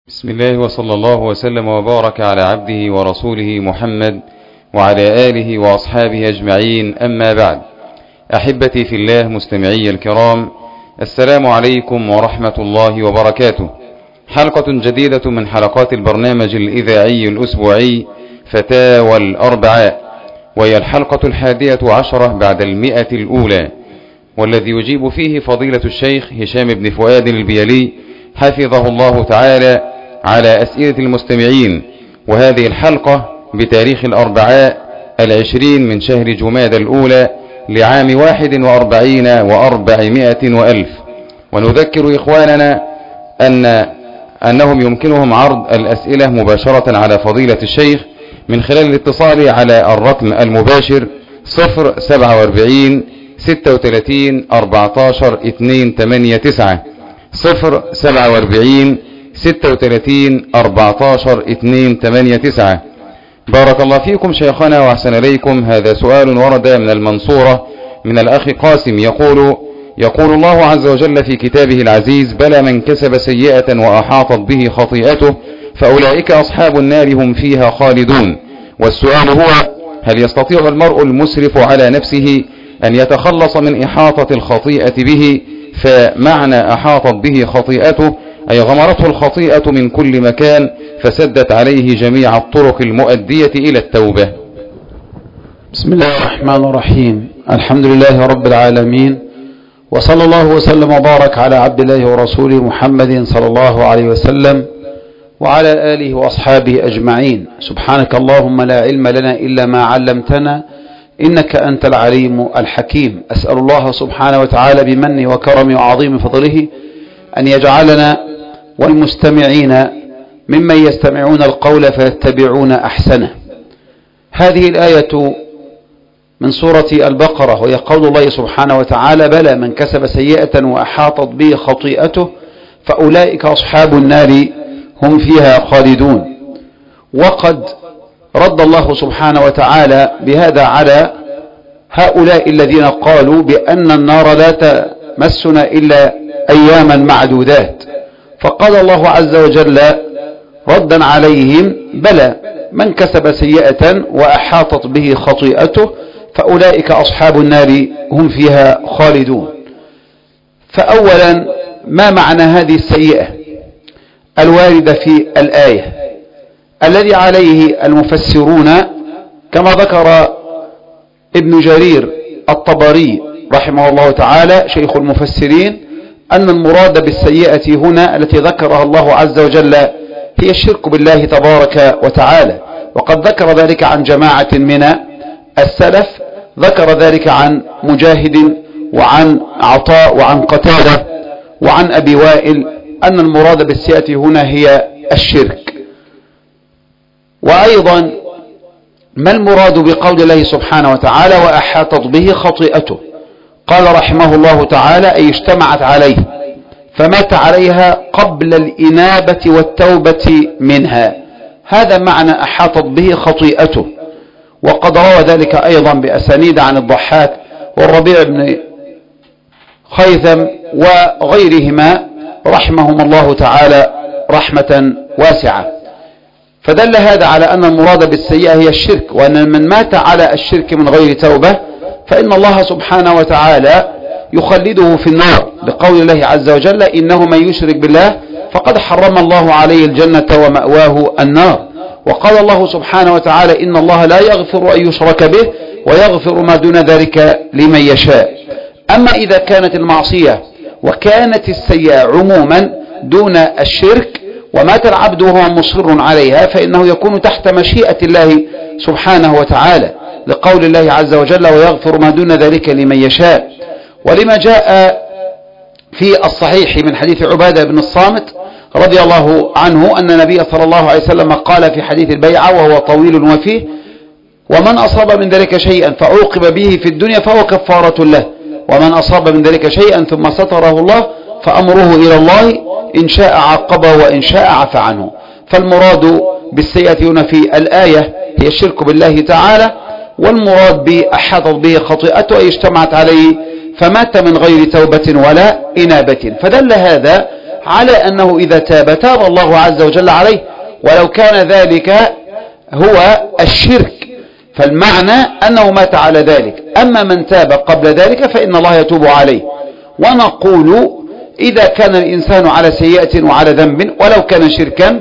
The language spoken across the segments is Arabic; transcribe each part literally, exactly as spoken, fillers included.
بسم الله وصلى الله وسلم وبارك على عبده ورسوله محمد وعلى آله وأصحابه أجمعين، أما بعد. أحبتي في الله مستمعي الكرام، السلام عليكم ورحمة الله وبركاته. حلقة جديدة من حلقات البرنامج الإذاعي الأسبوعي فتاوى الأربعاء، وهي الحلقة الحادية عشرة بعد المئة الأولى، والذي يجيب فيه فضيلة الشيخ هشام بن فؤاد البيلي حفظه الله تعالى على أسئلة المستمعين. وهذه الحلقة بتاريخ الأربعاء العشرين من شهر جمادى الأولى لعام واحد وأربعين وأربعمائة وألف. ونذكر إخواننا أن أنهم يمكنهم عرض الأسئلة مباشرة على فضيلة الشيخ من خلال الاتصال على الرقم المباشر صفر سبعة وأربعين ستة وثلاثين أربعتاشر اثنين ثمانية تسعة صفر سبعة وأربعين ستة وثلاثين أربعتاشر اثنين ثمانية تسعة. بارك الله فيكم شيخنا وأحسن إليكم. هذا سؤال ورد من المنصورة من الأخ قاسم، يقول يقول الله عز وجل في كتابه العزيز: بلى من كسب سيئة وأحاطت به خطيئته فأولئك أصحاب النار هم فيها خالدون. والسؤال هو: هل يستطيع المرء المسرف على نفسه أن يتخلص من إحاطة الخطيئة به؟ فمعنى أحاطت به خطيئته أي غمرته الخطيئة من كل مكان فسدت عليه جميع الطرق المؤدية إلى التوبة. بسم الله الرحمن الرحيم. الحمد لله رب العالمين، وصلى الله وسلم وبارك على عبد الله ورسوله محمد صلى الله عليه وسلم وعلى آله وأصحابه أجمعين. سبحانك اللهم لا علم لنا إلا ما علمتنا إنك أنت العليم الحكيم. أسأل الله سبحانه وتعالى بمنه وكرمه وعظيم فضله أن يجعلنا والمستمعين ممن يستمعون القول فيتبعون أحسنه. هذه الآية من سورة البقرة، وهي قول الله سبحانه وتعالى: بلى من كسب سيئة وأحاطت به خطيئته فأولئك أصحاب النار هم فيها خالدون. وقد رد الله سبحانه وتعالى بهذا على هؤلاء الذين قالوا بأن النار لا تمسنا إلا أياما معدودات، فقال الله عز وجل ردا عليهم: بلى من كسب سيئة وأحاطت به خطيئته فأولئك أصحاب النار هم فيها خالدون. فأولا، ما معنى هذه السيئة الواردة في الآية؟ الذي عليه المفسرون كما ذكر ابن جرير الطبري رحمه الله تعالى شيخ المفسرين أن المراد بالسيئة هنا التي ذكرها الله عز وجل هي الشرك بالله تبارك وتعالى. وقد ذكر ذلك عن جماعة من السلف، ذكر ذلك عن مجاهد وعن عطاء وعن قتادة وعن أبي وائل أن المراد بالسيئة هنا هي الشرك. وأيضا ما المراد بقول الله سبحانه وتعالى وأحاطت به خطيئته؟ قال رحمه الله تعالى: أي اجتمعت عليه فمات عليها قبل الإنابة والتوبة منها. هذا معنى أحاطت به خطيئته. وقد روى ذلك أيضا بأسانيد عن الضحاك والربيع بن خيثم وغيرهما رحمهم الله تعالى رحمة واسعة. فدل هذا على أن المراد بالسيئة هي الشرك، وأن من مات على الشرك من غير توبة فإن الله سبحانه وتعالى يخلده في النار، لقول الله عز وجل: إنه من يشرك بالله فقد حرم الله عليه الجنة ومأواه النار. وقال الله سبحانه وتعالى: إن الله لا يغفر أن يشرك به ويغفر ما دون ذلك لمن يشاء. أما إذا كانت المعصية وكانت السيئة عموما دون الشرك ومات العبد وهو مصر عليها فإنه يكون تحت مشيئة الله سبحانه وتعالى، لقول الله عز وجل: ويغفر ما دون ذلك لمن يشاء. ولما جاء في الصحيح من حديث عبادة بن الصامت رضي الله عنه أن النبي صلى الله عليه وسلم قال في حديث البيعة وهو طويل وفيه: ومن أصاب من ذلك شيئا فعوقب به في الدنيا فهو كفارة له، ومن أصاب من ذلك شيئا ثم ستره الله فأمره إلى الله إن شاء عاقبه وإن شاء عفى عنه. فالمراد بالسيئة هنا في الآية هي الشرك بالله تعالى، والمراد بأحاطت به خطيئته أي اجتمعت عليه فمات من غير توبة ولا إنابة. فدل هذا على أنه إذا تاب تاب الله عز وجل عليه، ولو كان ذلك هو الشرك فالمعنى أنه مات على ذلك. أما من تاب قبل ذلك فإن الله يتوب عليه. ونقول إذا كان الإنسان على سيئة وعلى ذنب ولو كان شركا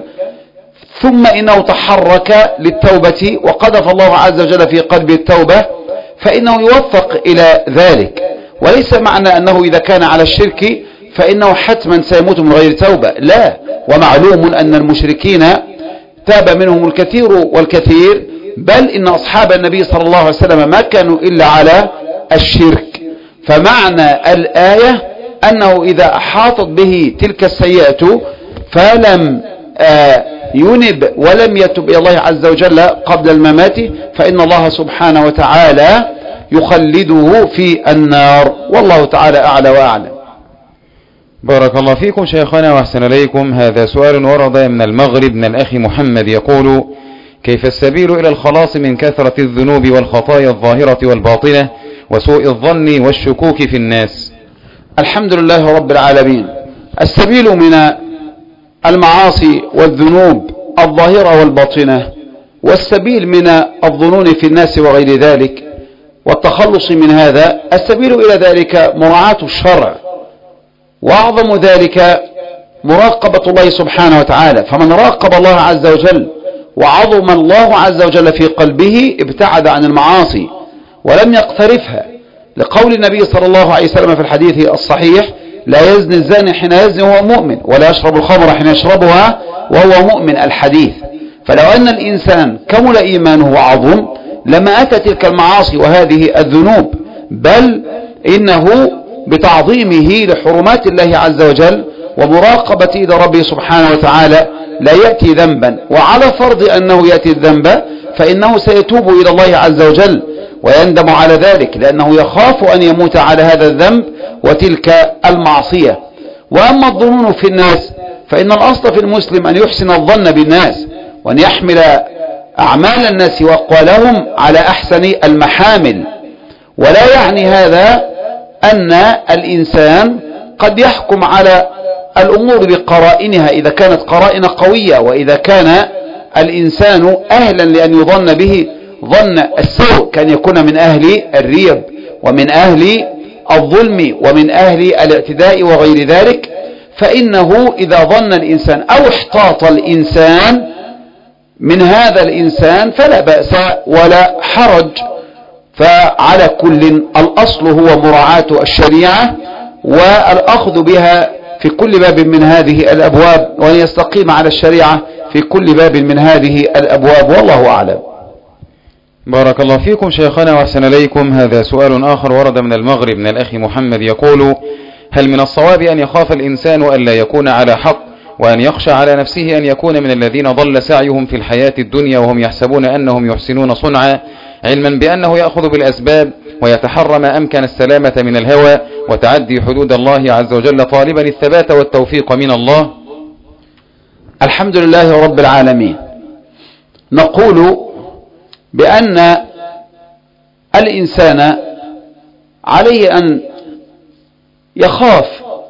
ثم إنه تحرك للتوبة وقذف الله عز وجل في قلبه التوبة فإنه يوفق إلى ذلك. وليس معنى أنه إذا كان على الشرك فإنه حتما سيموت من غير توبة، لا. ومعلوم أن المشركين تاب منهم الكثير والكثير، بل إن أصحاب النبي صلى الله عليه وسلم ما كانوا إلا على الشرك. فمعنى الآية أنه إذا أحاطت به تلك السيئة فلم آه ينب ولم يتب إلى الله عز وجل قبل الممات فإن الله سبحانه وتعالى يخلده في النار، والله تعالى أعلى وأعلم. بارك الله فيكم شيخنا وأحسن إليكم. هذا سؤال ورد من المغرب من الأخ محمد يقول: كيف السبيل إلى الخلاص من كثرة الذنوب والخطايا الظاهرة والباطنة وسوء الظن والشكوك في الناس؟ الحمد لله رب العالمين. السبيل من المعاصي والذنوب الظاهرة والباطنة والسبيل من الظنون في الناس وغير ذلك والتخلص من هذا، السبيل إلى ذلك مراعاة الشرع، وأعظم ذلك مراقبة الله سبحانه وتعالى. فمن راقب الله عز وجل وعظم الله عز وجل في قلبه ابتعد عن المعاصي ولم يقترفها، لقول النبي صلى الله عليه وسلم في الحديث الصحيح: لا يزني الزاني حين يزني وهو مؤمن، ولا يشرب الخمر حين يشربها وهو مؤمن، الحديث. فلو أن الإنسان كمل إيمانه وعظم لما أتى تلك المعاصي وهذه الذنوب، بل إنه بتعظيمه لحرمات الله عز وجل ومراقبته لربه سبحانه وتعالى لا يأتي ذنبا، وعلى فرض أنه يأتي الذنب فإنه سيتوب إلى الله عز وجل ويندم على ذلك، لأنه يخاف أن يموت على هذا الذنب وتلك المعصية. وأما الظنون في الناس فإن الأصل في المسلم أن يحسن الظن بالناس وأن يحمل أعمال الناس وأقوالهم على أحسن المحامل، ولا يعني هذا أن الإنسان قد يحكم على الأمور بقرائنها إذا كانت قرائن قوية، وإذا كان الإنسان أهلا لأن يظن به ظن السوء، كان يكون من أهل الريب ومن أهل الظلم ومن أهل الاعتداء وغير ذلك، فإنه إذا ظن الإنسان أو احتاط الإنسان من هذا الإنسان فلا بأس ولا حرج. فعلى كل الأصل هو مراعاة الشريعة والأخذ بها في كل باب من هذه الأبواب، وأن يستقيم على الشريعة في كل باب من هذه الأبواب، والله أعلم. بارك الله فيكم شيخنا وأحسن إليكم. هذا سؤال آخر ورد من المغرب من الأخ محمد يقول: هل من الصواب أن يخاف الإنسان ألا يكون على حق وأن يخشى على نفسه أن يكون من الذين ضل سعيهم في الحياة الدنيا وهم يحسبون أنهم يحسنون صنعا، علما بأنه يأخذ بالأسباب ويتحرى ما أمكن السلامة من الهوى وتعدي حدود الله عز وجل طالبا الثبات والتوفيق من الله؟ الحمد لله رب العالمين. نقول بأن الإنسان عليه أن يخاف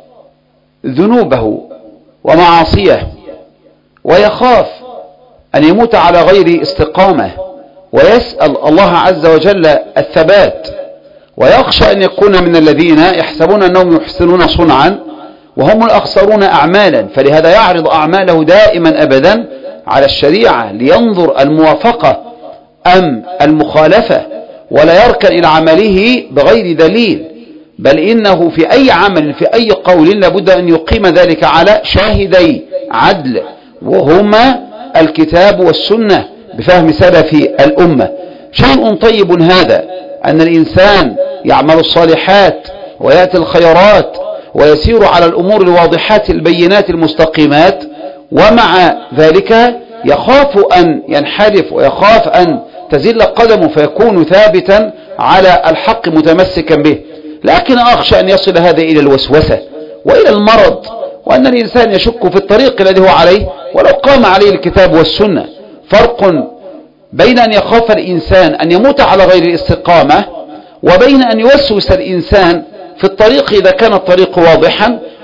ذنوبه ومعاصيه، ويخاف أن يموت على غير استقامة، ويسأل الله عز وجل الثبات، ويخشى أن يكون من الذين يحسبون أنهم يحسنون صنعا وهم الأخسرون أعمالا، فلهذا يعرض أعماله دائما أبدا على الشريعة لينظر الموافقة أم المخالفة، ولا يركن إلى عمله بغير دليل، بل إنه في أي عمل في أي قول لابد أن يقيم ذلك على شاهدي عدل وهما الكتاب والسنة بفهم سلف الأمة. شيء طيب هذا أن الإنسان يعمل الصالحات ويأتي الخيرات ويسير على الأمور الواضحات البينات المستقيمات، ومع ذلك يخاف أن ينحرف ويخاف أن تزل قدمه فيكون ثابتا على الحق متمسكا به. لكن أخشى أن يصل هذا إلى الوسوسة وإلى المرض، وأن الإنسان يشك في الطريق الذي هو عليه ولو قام عليه الكتاب والسنة. فرق بين أن يخاف الإنسان أن يموت على غير الاستقامة، وبين أن يوسوس الإنسان في الطريق إذا كان الطريق واضحا،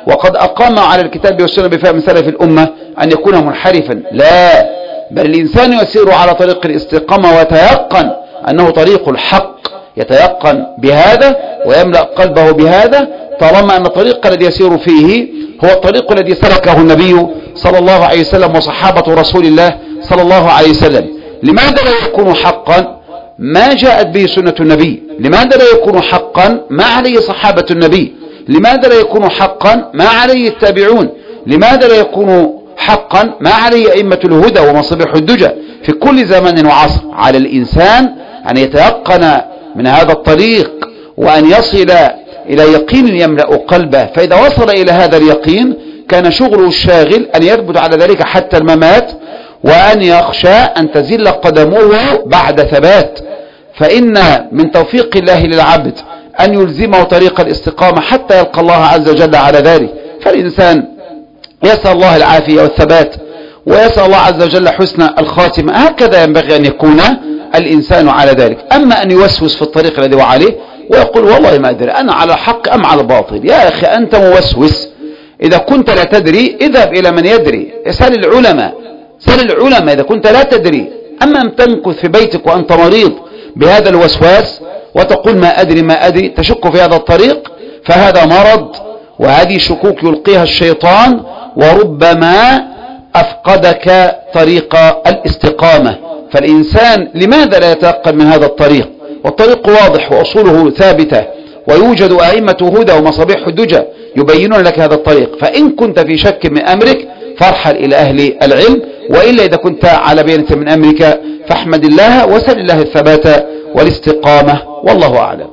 وقد أقام على الكتاب والسنة بفهم سلف الأمة أن يكون منحرفا، لا، بل الإنسان يسير على طريق الاستقامة ويتيقن أنه طريق الحق، يتيقن بهذا ويملأ قلبه بهذا، طالما أن الطريق الذي يسير فيه هو الطريق الذي سلكه النبي صلى الله عليه وسلم وصحابة رسول الله صلى الله عليه وسلم. لماذا لا يكون حقا ما جاءت به سنة النبي؟ لماذا لا يكون حقا ما عليه صحابة النبي؟ لماذا لا يكون حقا ما عليه التابعون؟ لماذا لا يكون حقا ما عليه أئمة الهدى ومصابيح الدجى في كل زمان وعصر؟ على الإنسان أن يتيقن من هذا الطريق وأن يصل إلى يقين يملأ قلبه، فإذا وصل إلى هذا اليقين كان شغله الشاغل أن يثبت على ذلك حتى الممات، وأن يخشى أن تزل قدمه بعد ثبات. فإن من توفيق الله للعبد أن يلزمه طريق الاستقامة حتى يلقى الله عز وجل على ذلك. فالإنسان يسأل الله العافية والثبات ويسأل الله عز وجل حسن الخاتمة، هكذا ينبغي أن يكون الإنسان على ذلك. أما أن يوسوس في الطريق الذي هو عليه ويقول والله ما أدري أنا على حق أم على الباطل، يا أخي أنت موسوس، إذا كنت لا تدري اذهب إلى من يدري، اسأل العلماء، سأل العلماء إذا كنت لا تدري. أما أن تمكث في بيتك وأنت مريض بهذا الوسواس وتقول ما أدري ما أدري، تشك في هذا الطريق، فهذا مرض، وهذه شكوك يلقيها الشيطان، وربما أفقدك طريق الاستقامة. فالإنسان لماذا لا يتيقن من هذا الطريق؟ والطريق واضح وأصوله ثابتة، ويوجد أئمة هدى ومصابيح الدجى يبينون لك هذا الطريق. فإن كنت في شك من أمرك فارحل إلى أهل العلم، وإلا إذا كنت على بينة من أمرك فاحمد الله وسل الله الثبات والاستقامة، والله أعلم.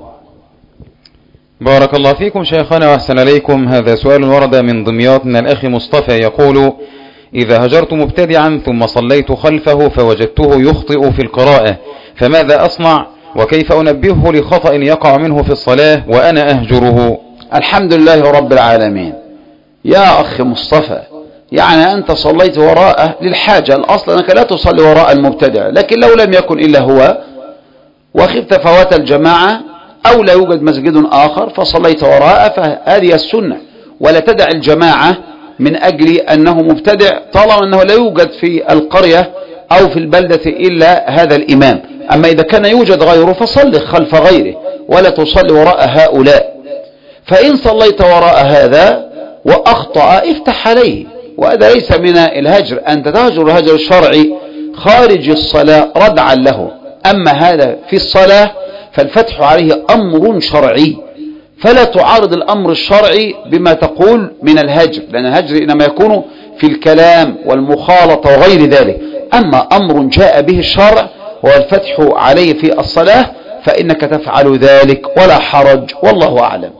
بارك الله فيكم شيخنا وأحسن إليكم. هذا سؤال ورد من دمياط من الأخ مصطفى يقول: إذا هجرت مبتدعا ثم صليت خلفه فوجدته يخطئ في القراءة فماذا أصنع؟ وكيف أنبهه لخطأ يقع منه في الصلاة وأنا أهجره؟ الحمد لله رب العالمين. يا أخي مصطفى، يعني أنت صليت وراءه للحاجة، الأصل أنك لا تصلي وراء المبتدع، لكن لو لم يكن إلا هو وخفت فوات الجماعة أو لا يوجد مسجد آخر فصليت وراءه فهذه السنة، ولا تدع الجماعة من أجل أنه مبتدع طالما أنه لا يوجد في القرية أو في البلدة إلا هذا الإمام. أما إذا كان يوجد غيره فصل خلف غيره ولا تصلي وراء هؤلاء. فإن صليت وراء هذا وأخطأ افتح عليه، وهذا ليس من الهجر، أنت تهجر الهجر الشرعي خارج الصلاة ردعا له. أما هذا في الصلاة فالفتح عليه أمر شرعي، فلا تعارض الأمر الشرعي بما تقول من الهجر، لأن الهجر إنما يكون في الكلام والمخالطة وغير ذلك. أما أمر جاء به الشرع هو الفتح عليه في الصلاة فإنك تفعل ذلك ولا حرج، والله أعلم.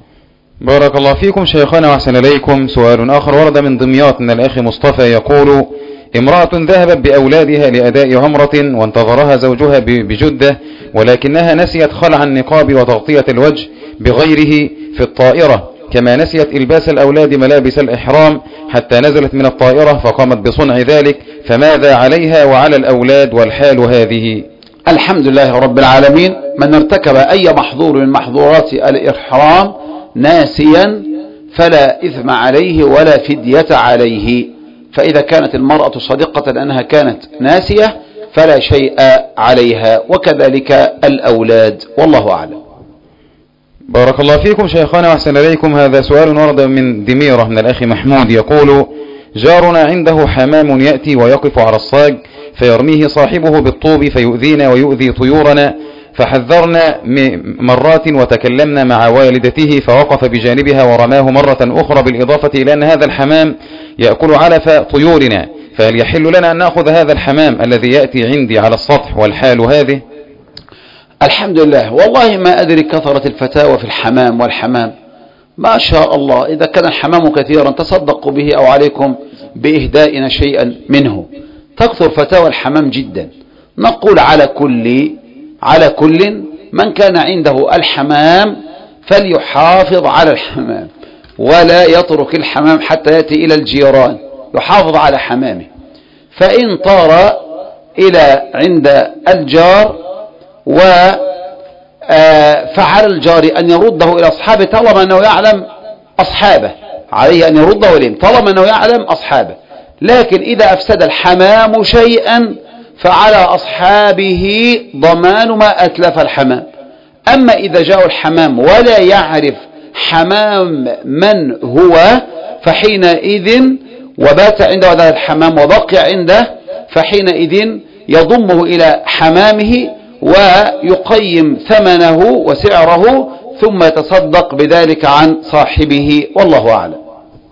بارك الله فيكم شيخنا وأحسن إليكم. سؤال آخر ورد من دمياط من الأخ مصطفى يقول: امرأة ذهبت بأولادها لأداء عمرة وانتظرها زوجها بجدة، ولكنها نسيت خلع النقاب وتغطية الوجه بغيره في الطائرة، كما نسيت إلباس الأولاد ملابس الإحرام حتى نزلت من الطائرة فقامت بصنع ذلك، فماذا عليها وعلى الأولاد والحال هذه؟ الحمد لله رب العالمين. من ارتكب أي محظور من محظورات الإحرام ناسيا فلا إثم عليه ولا فدية عليه. فإذا كانت المرأة صادقة لأنها كانت ناسية فلا شيء عليها، وكذلك الأولاد، والله أعلم. بارك الله فيكم شيخنا وأحسن إليكم. هذا سؤال ورد من دميرة من الأخ محمود يقول: جارنا عنده حمام يأتي ويقف على الصاج فيرميه صاحبه بالطوب فيؤذينا ويؤذي طيورنا، فحذرنا مرات وتكلمنا مع والدته فوقف بجانبها ورماه مرة أخرى، بالإضافة إلى أن هذا الحمام يأكل علف طيورنا، فهل يحل لنا أن نأخذ هذا الحمام الذي يأتي عندي على السطح والحال هذه؟ الحمد لله. والله ما أدري كثرة الفتاوى في الحمام والحمام، ما شاء الله. إذا كان الحمام كثيرا تصدقوا به أو عليكم بإهدائنا شيئا منه. تكثر فتاوى الحمام جدا. نقول على كل على كل من كان عنده الحمام فليحافظ على الحمام ولا يترك الحمام حتى يأتي إلى الجيران، يحافظ على حمامه. فإن طار إلى عند الجار وفعل الجار أن يرده إلى أصحابه طالما أنه يعلم أصحابه عليه أن يرد وليم طالما أنه يعلم أصحابه. لكن إذا أفسد الحمام شيئا فعلى أصحابه ضمان ما أتلف الحمام. أما إذا جاء الحمام ولا يعرف حمام من هو فحينئذ وبات عنده هذا الحمام وبقي عنده فحينئذ يضمه إلى حمامه ويقيم ثمنه وسعره ثم يتصدق بذلك عن صاحبه والله أعلم.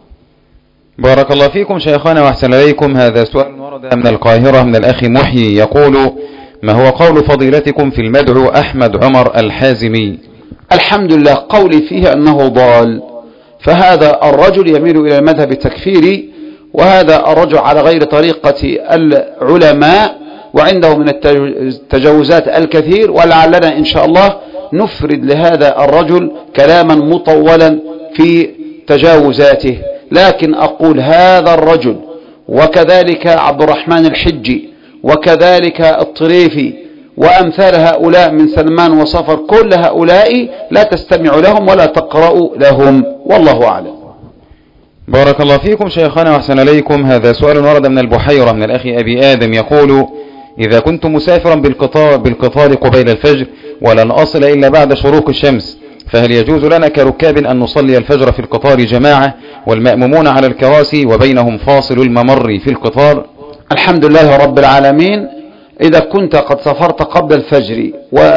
بارك الله فيكم شيخنا وأحسن إليكم. هذا سؤال ورد من القاهرة من الأخ محيي يقول: ما هو قول فضيلتكم في المدعو أحمد عمر الحازمي؟ الحمد لله، قولي فيه أنه ضال، فهذا الرجل يميل إلى المذهب التكفيري، وهذا الرجل على غير طريقة العلماء وعنده من التجاوزات الكثير، ولعلنا إن شاء الله نفرد لهذا الرجل كلاما مطولا في تجاوزاته. لكن أقول هذا الرجل وكذلك عبد الرحمن الحجي وكذلك الطريفي وأمثال هؤلاء من سلمان وصفر، كل هؤلاء لا تستمع لهم ولا تقرأ لهم والله أعلم. بارك الله فيكم شيخنا وأحسن إليكم. هذا سؤال ورد من البحيرة من الأخ أبي آدم يقول: إذا كنت مسافرا بالقطار, بالقطار قبيل الفجر ولن أصل إلا بعد شروق الشمس، فهل يجوز لنا كركاب أن نصلي الفجر في القطار جماعة والمأمومون على الكراسي وبينهم فاصل الممر في القطار؟ الحمد لله رب العالمين. إذا كنت قد سافرت قبل الفجر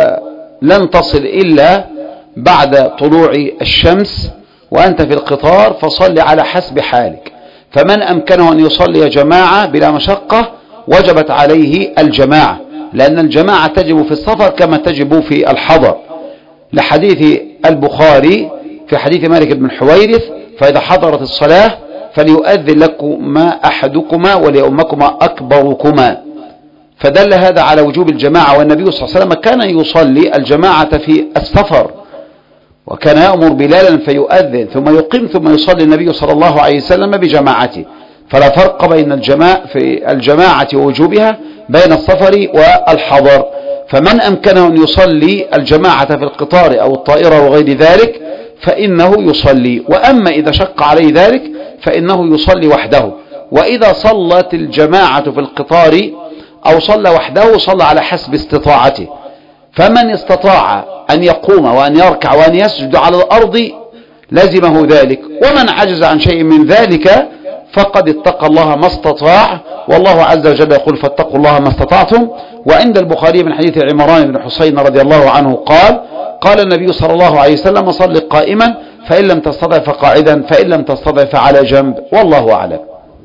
ولن تصل إلا بعد طلوع الشمس وأنت في القطار فصل على حسب حالك، فمن أمكنه أن يصلي جماعة بلا مشقة وجبت عليه الجماعة، لأن الجماعة تجب في السفر كما تجب في الحضر، لحديث البخاري في حديث مالك بن حويرث: فإذا حضرت الصلاة فليؤذن لكما أحدكما وليؤمكما أكبركما. فدل هذا على وجوب الجماعة، والنبي صلى الله عليه وسلم كان يصلي الجماعة في السفر، وكان يأمر بلالا فيؤذن ثم يقيم ثم يصلي النبي صلى الله عليه وسلم بجماعته. فلا فرق بين الجماعة في الجماعة ووجوبها بين السفر والحضر، فمن أمكنه أن يصلي الجماعة في القطار أو الطائرة وغير ذلك فإنه يصلي، وأما إذا شق عليه ذلك فإنه يصلي وحده. وإذا صلت الجماعة في القطار أو صلى وحده صلى على حسب استطاعته، فمن استطاع أن يقوم وأن يركع وأن يسجد على الأرض لزمه ذلك، ومن عجز عن شيء من ذلك فقد اتقى الله ما استطاع، والله عز وجل يقول: فاتقوا الله ما استطعتم. وعند البخاري من حديث عمران بن حسين رضي الله عنه قال: قال النبي صلى الله عليه وسلم: صل قائما فإن لم تستطع فقاعدا فإن لم تستطع فعلى جنب والله أعلم.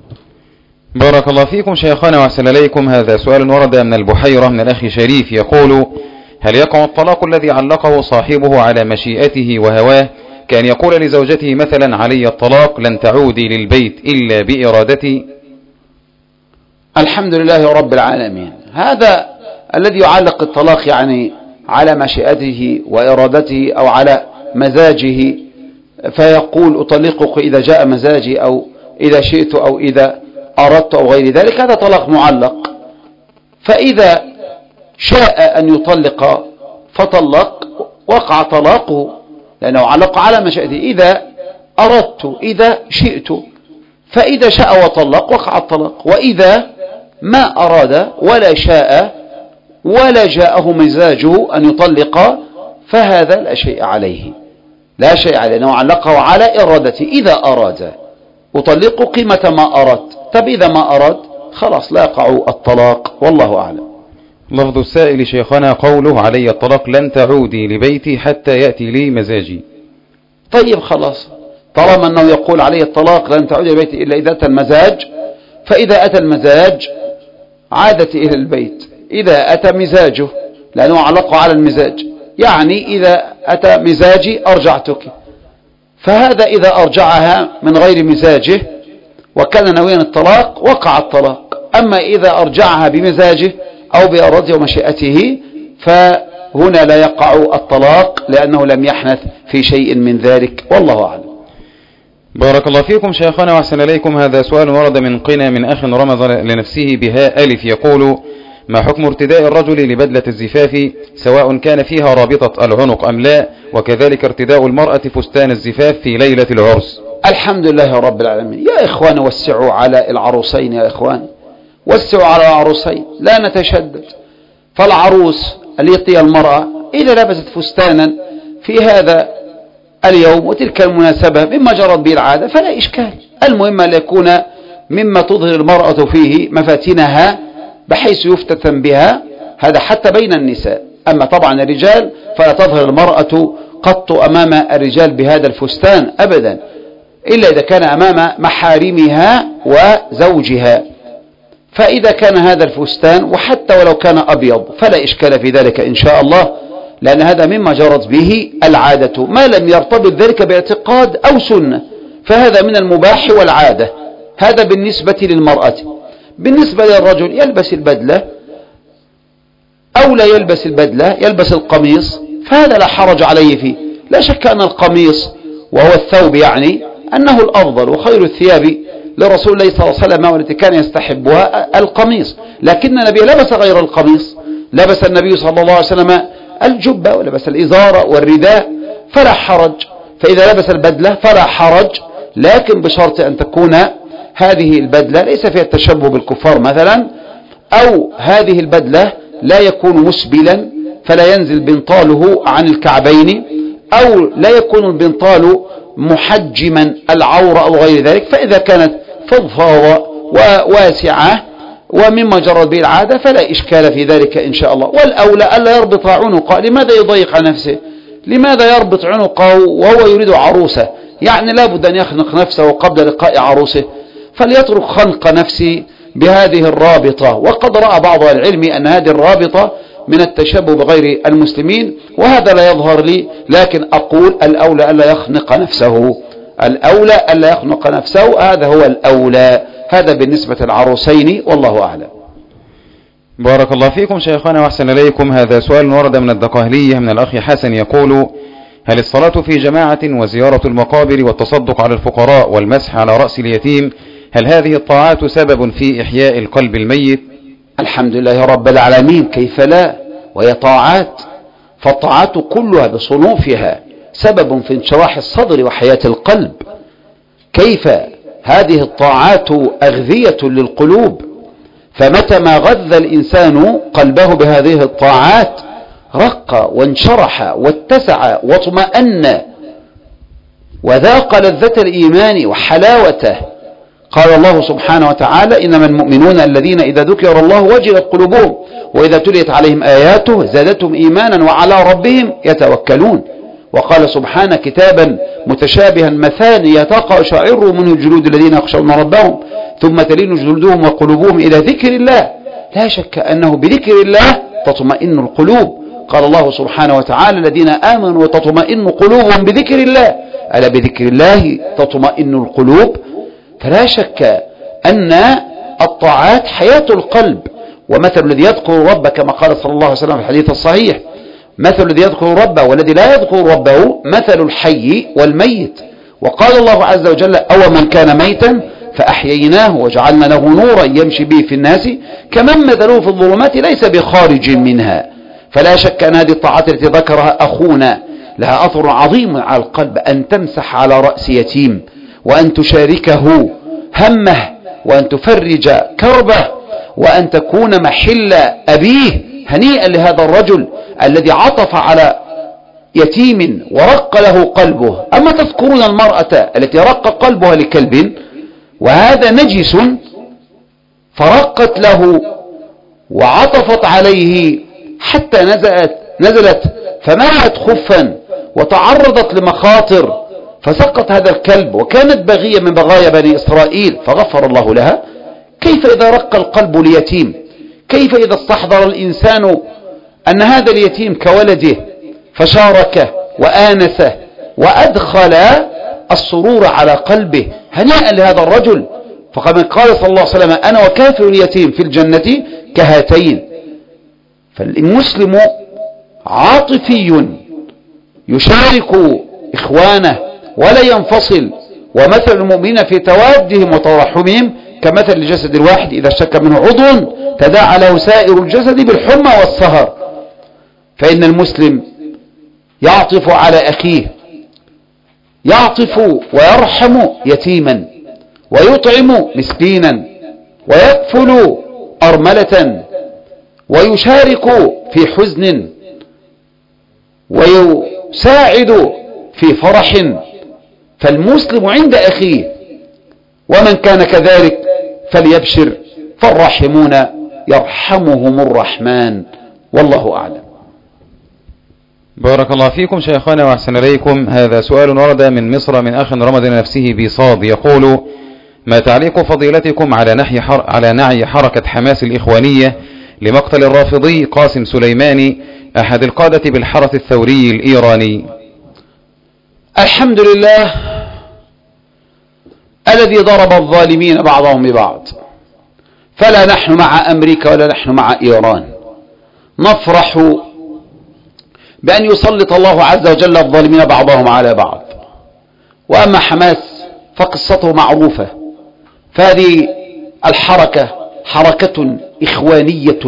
بارك الله فيكم شيخنا وأحسن إليكم. هذا سؤال ورد من البحيرة من الأخ شريف يقول: هل يقع الطلاق الذي علقه صاحبه على مشيئته وهواه، كان يقول لزوجته مثلا: علي الطلاق لن تعودي للبيت إلا بإرادتي؟ الحمد لله رب العالمين. هذا الذي يعلق الطلاق يعني على مشيئته وإرادته أو على مزاجه، فيقول: أطلقك إذا جاء مزاجي أو إذا شئت أو إذا أردت أو غير ذلك، هذا طلاق معلق. فإذا شاء أن يطلق فطلق وقع طلاقه، لأنه علق على مشيئته: إذا أردت إذا شئت، فإذا شاء وطلق وقع الطلاق. وإذا ما أراد ولا شاء ولا جاءه مزاجه أن يطلق فهذا لا شيء عليه، لا شيء عليه، لأنه علقه على إرادته: إذا أراد أطلقك متى ما أردت. طب إذا ما أراد خلاص لا يقع الطلاق والله أعلم. لفظ السائل شيخنا قوله: علي الطلاق لن تعودي لبيتي حتى يأتي لي مزاجي. طيب خلاص، طالما أنه يقول علي الطلاق لن تعودي لبيتي إلا إذا أتى المزاج، فإذا أتى المزاج عادت إلى البيت. إذا أتى مزاجه، لأنه علقه على المزاج، يعني إذا أتى مزاجي أرجعتك، فهذا إذا أرجعها من غير مزاجه وكان ناويا الطلاق وقع الطلاق. أما إذا أرجعها بمزاجه أو بإرادته ومشيئته فهنا لا يقع الطلاق، لأنه لم يحنث في شيء من ذلك والله أعلم. بارك الله فيكم شيخنا وأحسن إليكم. هذا سؤال ورد من قنا من أخ رمز لنفسه بهاء ألف يقول: ما حكم ارتداء الرجل لبدلة الزفاف سواء كان فيها رابطة العنق أم لا، وكذلك ارتداء المرأة فستان الزفاف في ليلة العرس؟ الحمد لله رب العالمين. يا إخوان وسعوا على العروسين، يا إخوان وسعوا على العروسين، لا نتشدد. فالعروس التي المرأة إذا لبست فستانا في هذا اليوم وتلك المناسبة مما جرت به العادة فلا إشكال، المهم أن يكون مما تظهر المرأة فيه مفاتنها بحيث يفتتن بها، هذا حتى بين النساء. أما طبعا الرجال فلا تظهر المرأة قط أمام الرجال بهذا الفستان أبدا، إلا إذا كان أمام محارمها وزوجها. فإذا كان هذا الفستان وحتى ولو كان أبيض فلا إشكال في ذلك إن شاء الله، لأن هذا مما جرت به العادة، ما لم يرتبط ذلك باعتقاد أو سنة فهذا من المباح والعادة. هذا بالنسبة للمرأة. بالنسبة للرجل يلبس البدلة أو لا يلبس البدلة، يلبس القميص، فهذا لا حرج عليه فيه. لا شك أن القميص وهو الثوب يعني أنه الأفضل، وخير الثياب لرسول الله صلى الله عليه وسلم والتي كان يستحبها القميص، لكن النبي لبس غير القميص، لبس النبي صلى الله عليه وسلم الجبة ولبس الإزارة والرداء فلا حرج. فإذا لبس البدلة فلا حرج، لكن بشرط أن تكون هذه البدلة ليس فيها التشبه بالكفار مثلا، أو هذه البدلة لا يكون مسبلا فلا ينزل بنطاله عن الكعبين، أو لا يكون البنطال محجما العورة أو غير ذلك. فإذا كانت فضفاضة وواسعة ومما جرت به العادة فلا إشكال في ذلك إن شاء الله. والأولى ألا يربط عنقه. لماذا يضيق على نفسه؟ لماذا يربط عنقه وهو يريد عروسه؟ يعني لابد أن يخنق نفسه قبل لقاء عروسه، فليترك خنق نفسه بهذه الرابطة. وقد رأى بعض العلم أن هذه الرابطة من التشبه بغير المسلمين، وهذا لا يظهر لي، لكن أقول الأولى ألا يخنق نفسه، الأولى ألا يخنق نفسه، هذا هو الأولى. هذا بالنسبة للعروسين والله أعلم. بارك الله فيكم شيخنا وأحسن إليكم. هذا سؤال ورد من الدقهلية من الأخ حسن يقول: هل الصلاة في جماعة وزيارة المقابر والتصدق على الفقراء والمسح على رأس اليتيم، هل هذه الطاعات سبب في إحياء القلب الميت؟ الحمد لله رب العالمين، كيف لا؟ وهي طاعات، فالطاعات كلها بصنوفها سبب في انشراح الصدر وحياة القلب. كيف؟ هذه الطاعات أغذية للقلوب، فمتى ما غذى الإنسان قلبه بهذه الطاعات رق وانشرح واتسع واطمأن وذاق لذة الإيمان وحلاوته. قال الله سبحانه وتعالى: إنما المؤمنون الذين إذا ذكر الله وجلت قلوبهم وإذا تليت عليهم آياته زادتهم إيمانا وعلى ربهم يتوكلون. وقال سبحانه: كتابا متشابها مثاني تقشعر منه جلود الذين يخشون ربهم ثم تلين جلودهم وقلوبهم إلى ذكر الله. لا شك أنه بذكر الله تطمئن القلوب. قال الله سبحانه وتعالى: الذين آمنوا وتطمئن قلوبهم بذكر الله، ألا بذكر الله تطمئن القلوب. فلا شك أن الطاعات حياة القلب. ومثل الذي يذكر ربه كما قال صلى الله عليه وسلم في الحديث الصحيح: مثل الذي يذكر ربه والذي لا يذكر ربه مثل الحي والميت. وقال الله عز وجل: أو من كان ميتا فأحييناه وجعلنا له نورا يمشي به في الناس كمن مثله في الظلمات ليس بخارج منها. فلا شك أن هذه الطاعات التي ذكرها أخونا لها أثر عظيم على القلب، أن تمسح على رأس يتيم، وأن تشاركه همه، وأن تفرج كربه، وأن تكون محل أبيه. هنيئا لهذا الرجل الذي عطف على يتيم ورق له قلبه. أما تذكرون المرأة التي رق قلبها لكلب وهذا نجس فرقت له وعطفت عليه حتى نزلت, نزلت فملأت خفا وتعرضت لمخاطر فسقط هذا الكلب، وكانت بغية من بغايا بني إسرائيل فغفر الله لها. كيف إذا رق القلب ليتيم؟ كيف إذا استحضر الإنسان أن هذا اليتيم كولده فشاركه وآنسه وأدخل السرور على قلبه؟ هنيئا لهذا الرجل. فقد قال صلى الله عليه وسلم: أنا وكافر اليتيم في الجنة كهاتين. فالمسلم عاطفي يشارك إخوانه ولا ينفصل. ومثل المؤمنين في توادهم وترحمهم كمثل الجسد الواحد إذا اشتكى منه عضو تداعى له سائر الجسد بالحمى والسهر. فإن المسلم يعطف على أخيه يعطف ويرحم يتيما ويطعم مسكينا ويكفل أرملة ويشارك في حزن ويساعد في فرح، فالمسلم عند أخيه، ومن كان كذلك فليبشر، فالراحمون يرحمهم الرحمن، والله أعلم. بارك الله فيكم شيخنا وأحسن إليكم. هذا سؤال ورد من مصر من أخ رمض نفسه بصاد، يقول: ما تعليق فضيلتكم على نحي حر... على نعي حركة حماس الإخوانية لمقتل الرافضي قاسم سليماني أحد القادة بالحرس الثوري الإيراني؟ الحمد لله الذي ضرب الظالمين بعضهم ببعض، فلا نحن مع أمريكا ولا نحن مع إيران. نفرح بأن يسلط الله عز وجل الظالمين بعضهم على بعض. وأما حماس فقصته معروفة، فهذه الحركة حركة إخوانية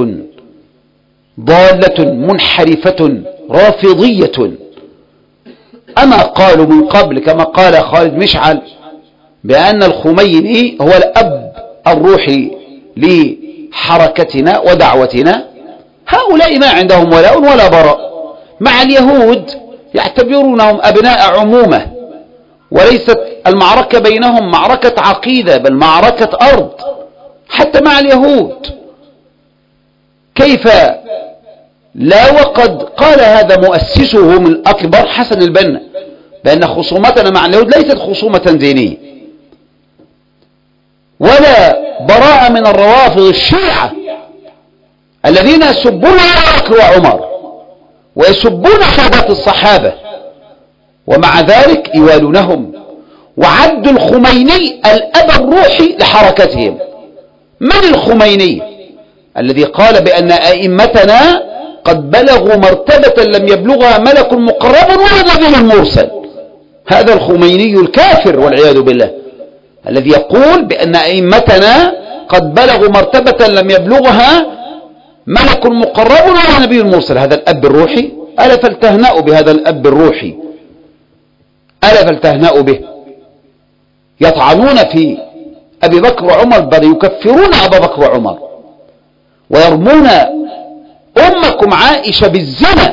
ضالة منحرفة رافضية. أما قالوا من قبل كما قال خالد مشعل بأن الخميني هو الأب الروحي لحركتنا ودعوتنا، هؤلاء ما عندهم ولاء ولا براء. مع اليهود يعتبرونهم أبناء عمومة، وليست المعركة بينهم معركة عقيدة بل معركة أرض. حتى مع اليهود كيف لا، وقد قال هذا مؤسسهم الأكبر حسن البنا بأن خصومتنا مع اليهود ليست خصومة دينية، ولا براءة من الروافض الشيعة الذين يسبون أبا بكر وعمر ويسبون سادات الصحابة، ومع ذلك يوالونهم، وعدوا الخميني الأب الروحي لحركتهم. من الخميني الذي قال بأن أئمتنا قد بلغوا مرتبة لم يبلغها ملك مقرب ولا نبي مرسل؟ هذا الخميني الكافر والعياذ بالله الذي يقول بأن أئمتنا قد بلغوا مرتبة لم يبلغها ملك مقرب ولا نبي مرسل. هذا الأب الروحي، ألا فلتهنأوا بهذا الأب الروحي، ألا فلتهنأوا به. يطعنون في أبي بكر وعمر بل يكفرون أبا بكر وعمر، ويرمون أمكم عائشة بالزنا،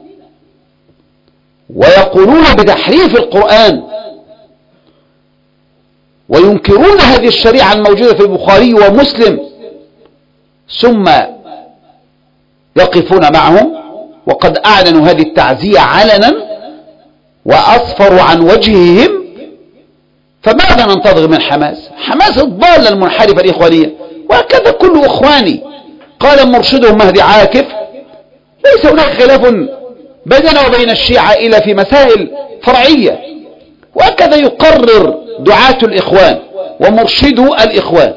ويقولون بتحريف القرآن، وينكرون هذه الشريعة الموجودة في البخاري ومسلم، ثم يقفون معهم وقد أعلنوا هذه التعزية علنا وأصفروا عن وجههم. فماذا ننتظر من حماس؟ حماس الضالة المنحرفة الإخوانية، وهكذا كل إخواني. قال مرشدهم مهدي عاكف: ليس هناك خلاف بيننا وبين الشيعة إلا في مسائل فرعية. وهكذا يقرر دعاة الإخوان ومرشدو الإخوان،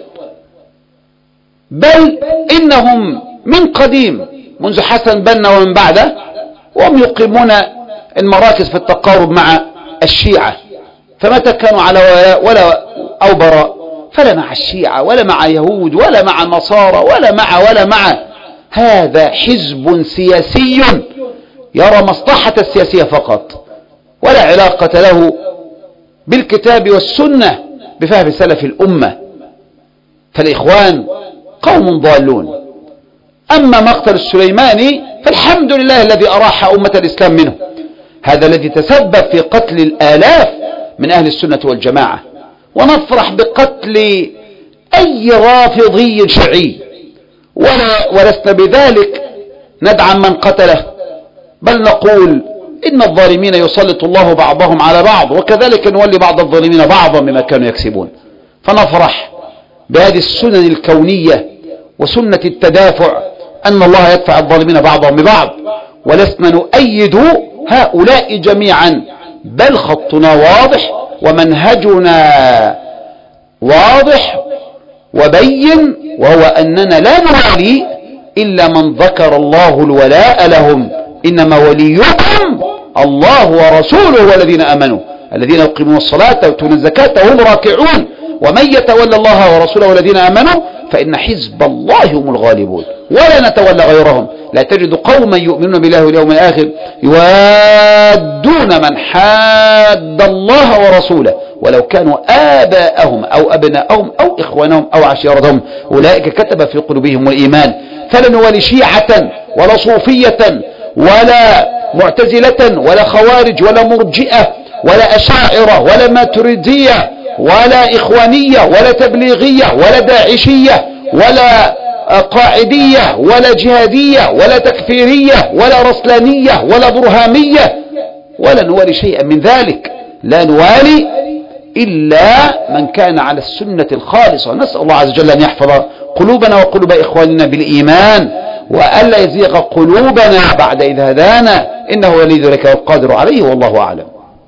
بل إنهم من قديم منذ حسن بنا ومن بعده وهم يقيمون المراكز في التقارب مع الشيعة، فمتى كانوا على ولاء ولا أو براء، فلا مع الشيعة ولا مع يهود ولا مع النصارى ولا مع ولا مع هذا حزب سياسي يرى مصلحة السياسية فقط، ولا علاقة له بالكتاب والسنة بفهم سلف الأمة. فالإخوان قوم ضالون. أما مقتل السليماني فالحمد لله الذي أراح أمة الإسلام منه، هذا الذي تسبب في قتل الآلاف من أهل السنة والجماعة. ونفرح بقتل أي رافضي شيعي، ولا ولسنا بذلك ندعم من قتله، بل نقول إن الظالمين يسلط الله بعضهم على بعض، وكذلك نولي بعض الظالمين بعضا بما كانوا يكسبون. فنفرح بهذه السنن الكونية وسنة التدافع أن الله يدفع الظالمين بعضهم ببعض، ولسنا نؤيد هؤلاء جميعا، بل خطنا واضح ومنهجنا واضح وبين، وهو أننا لا نوالي إلا من ذكر الله الولاء لهم، إنما وليكم الله ورسوله والذين آمنوا الذين يقيمون الصلاة ويؤتون الزكاة وهم راكعون، ومن يتولى الله ورسوله والذين آمنوا فإن حزب الله هم الغالبون ولا نتولى غيرهم. لا تجد قوما يؤمنون بالله واليوم الآخر يوادون من حاد الله ورسوله ولو كانوا آباءهم أو أبناءهم أو إخوانهم أو عشيرتهم أولئك كتب في قلوبهم الإيمان. فلا نوالي شيعة ولا صوفية ولا معتزلة ولا خوارج ولا مرجئة ولا أشاعرة ولا ماتريدية ولا إخوانية ولا تبليغية ولا داعشية ولا قاعدية ولا جهادية ولا تكفيرية ولا رسلانية ولا برهامية ولا نوالي شيئا من ذلك. لا نوالي إلا من كان على السنة الخالصة. نسأل الله عز وجل أن يحفظ قلوبنا وقلوب إخواننا بالإيمان وألا يزيغ قلوبنا بعد إذ هدانا إنه ولي ذلك والقادر عليه والله أعلم.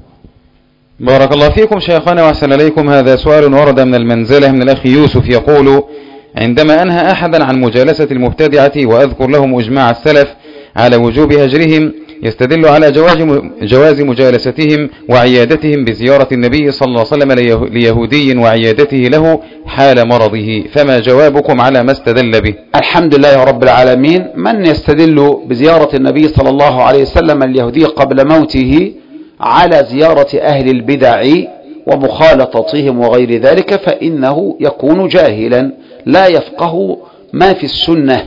بارك الله فيكم شيخنا وأحسن إليكم. هذا سؤال ورد من المنزلة من الأخ يوسف يقول: عندما أنهى أحدا عن مجالسة المبتدعة وأذكر لهم إجماع السلف على وجوب هجرهم يستدل على جواز مجالستهم وعيادتهم بزيارة النبي صلى الله عليه وسلم ليهودي وعيادته له حال مرضه، فما جوابكم على ما استدل به؟ الحمد لله رب العالمين. من يستدل بزيارة النبي صلى الله عليه وسلم اليهودي قبل موته على زيارة أهل البدع ومخالطتهم وغير ذلك فإنه يكون جاهلا لا يفقه ما في السنة.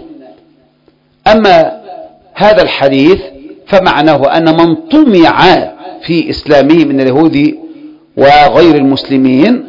أما هذا الحديث فمعناه أن من طمع في إسلامه من اليهود وغير المسلمين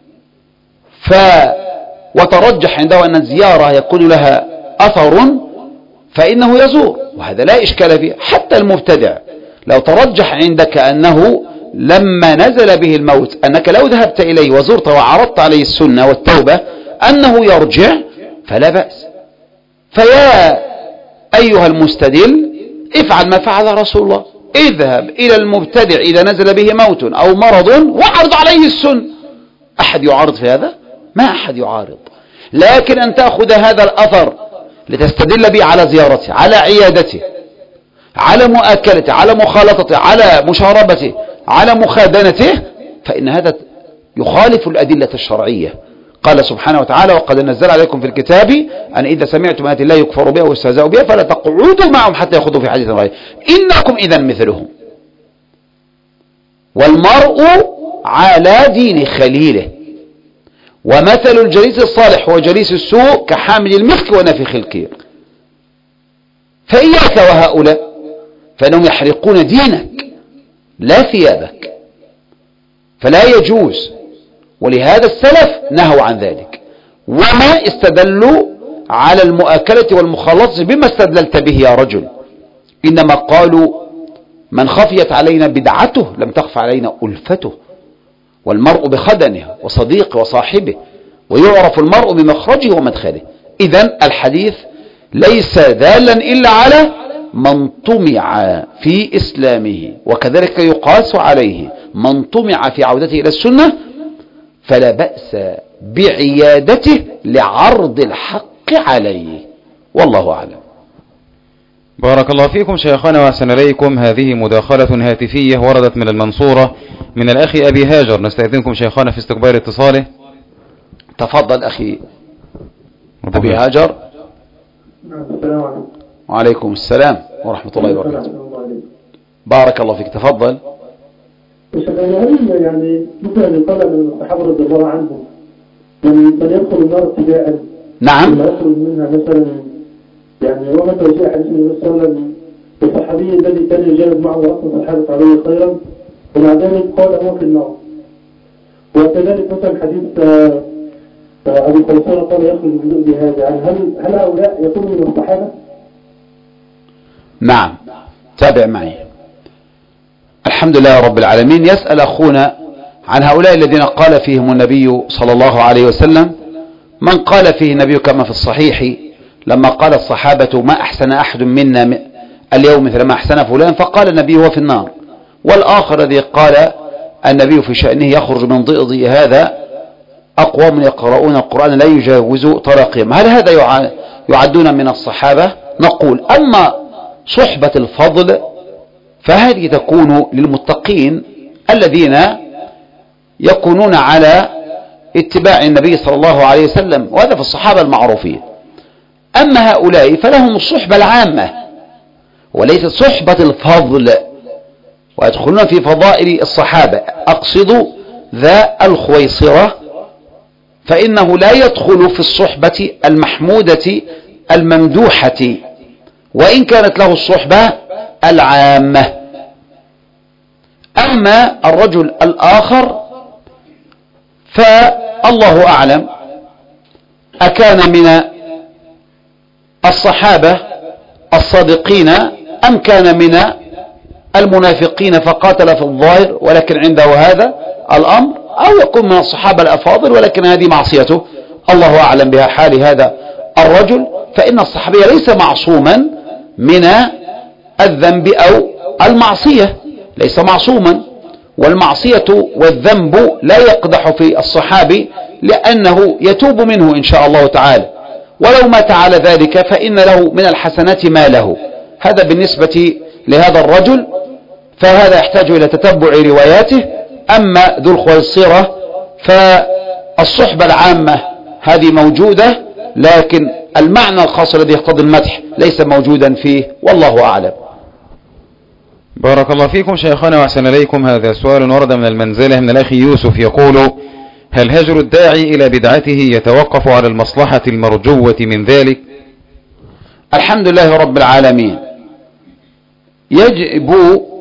ف وترجح عنده أن الزيارة يكون لها أثر فإنه يزور، وهذا لا إشكال فيه. حتى المبتدع لو ترجح عندك أنه لما نزل به الموت أنك لو ذهبت إليه وزرت وعرضت عليه السنة والتوبة أنه يرجع فلا بأس. فيا أيها المستدل افعل ما فعل رسول الله، اذهب إلى المبتدع إذا نزل به موت أو مرض وعرض عليه السنة. أحد يعارض في هذا؟ ما أحد يعارض. لكن أن تأخذ هذا الأثر لتستدل به على زيارته، على عيادته، على مؤاكلته، على مخالطته، على مشاربته، على مخادنته، فإن هذا يخالف الأدلة الشرعية. قال سبحانه وتعالى: وقد نزل عليكم في الكتاب أن إذا سمعتم آيات الله يكفر بها ويستهزأ بها فلا تقعدوا معهم حتى يخوضوا في حديث غيره إنكم إذا مثلهم. والمرء على دين خليله، ومثل الجليس الصالح وجليس السوء كحامل المسك ونافخ الكير. فإياك وهؤلاء فإنهم يحرقون دينك لا ثيابك، فلا يجوز. ولهذا السلف نهوا عن ذلك، وما استدلوا على المؤاكلة والمخالطة بما استدللت به يا رجل، إنما قالوا من خفيت علينا بدعته لم تخف علينا ألفته، والمرء بخدنه وصديقه وصاحبه، ويعرف المرء بمخرجه ومدخله. إذن الحديث ليس دالا إلا على من طمع في إسلامه، وكذلك يقاس عليه من طمع في عودته إلى السنة فلا بأس بعيادته لعرض الحق عليه، والله أعلم. بارك الله فيكم شيخنا وأحسن إليكم. هذه مداخلة هاتفية وردت من المنصورة من الأخ أبي هاجر، نستأذنكم شيخنا في استقبال اتصاله. تفضل أخي أبي هاجر. السلام عليكم. وعليكم السلام ورحمة الله وبركاته. بارك الله فيك، تفضل. هل يعني مثلا يطلع من الصحابة رضي الله عنهم من من يدخل النار ابتداء؟ نعم. لا يخرج منها مثلا، يعني هو مثلا جاء حديث النبي صلى الله عليه وسلم الصحابي الذي كان يجاهد معه رأسا فحدث عليه خيرا ومع ذلك قال هو في النار. وكذلك مثلا حديث أبي قيصر قال يخرج من دون هذا، يعني هل هل هؤلاء يكونوا من الصحابة؟ نعم، تابع معي. الحمد لله رب العالمين. يسأل أخونا عن هؤلاء الذين قال فيهم النبي صلى الله عليه وسلم. من قال فيه النبي كما في الصحيح لما قال الصحابة ما أحسن أحد منا اليوم مثل ما أحسن فلان، فقال النبي هو في النار. والآخر الذي قال النبي في شأنه يخرج من ضئض هذا أقوام يقرؤون القرآن لا يجاوز تراقيهم. هل هذا يعدون من الصحابة؟ نقول أما صحبة الفضل فهذه تكون للمتقين الذين يكونون على اتباع النبي صلى الله عليه وسلم، وهذا في الصحابة المعروفين. أما هؤلاء فلهم الصحبة العامة وليست صحبة الفضل، ويدخلون في فضائل الصحابة. أقصد ذا الخويصرة فإنه لا يدخل في الصحبة المحمودة الممدوحة وإن كانت له الصحبة العامة. أما الرجل الآخر فالله أعلم أكان من الصحابة الصادقين أم كان من المنافقين فقاتل في الظاهر ولكن عنده هذا الأمر، أو يكون من الصحابة الأفاضل ولكن هذه معصيته، الله أعلم بها حال هذا الرجل. فإن الصحابي ليس معصوما من الذنب أو المعصية، ليس معصوما، والمعصية والذنب لا يقدح في الصحابي لأنه يتوب منه إن شاء الله تعالى، ولو مات على ذلك فإن له من الحسنات ما له. هذا بالنسبة لهذا الرجل، فهذا يحتاج إلى تتبع رواياته. أما ذو الخويصرة فالصحبة العامة هذه موجودة، لكن المعنى الخاص الذي يقتضي المدح ليس موجودا فيه، والله أعلم. بارك الله فيكم شيخنا وأحسن إليكم. هذا سؤال ورد من المنزلة من الأخ يوسف يقول: هل هجر الداعي إلى بدعته يتوقف على المصلحة المرجوة من ذلك؟ الحمد لله رب العالمين. يجب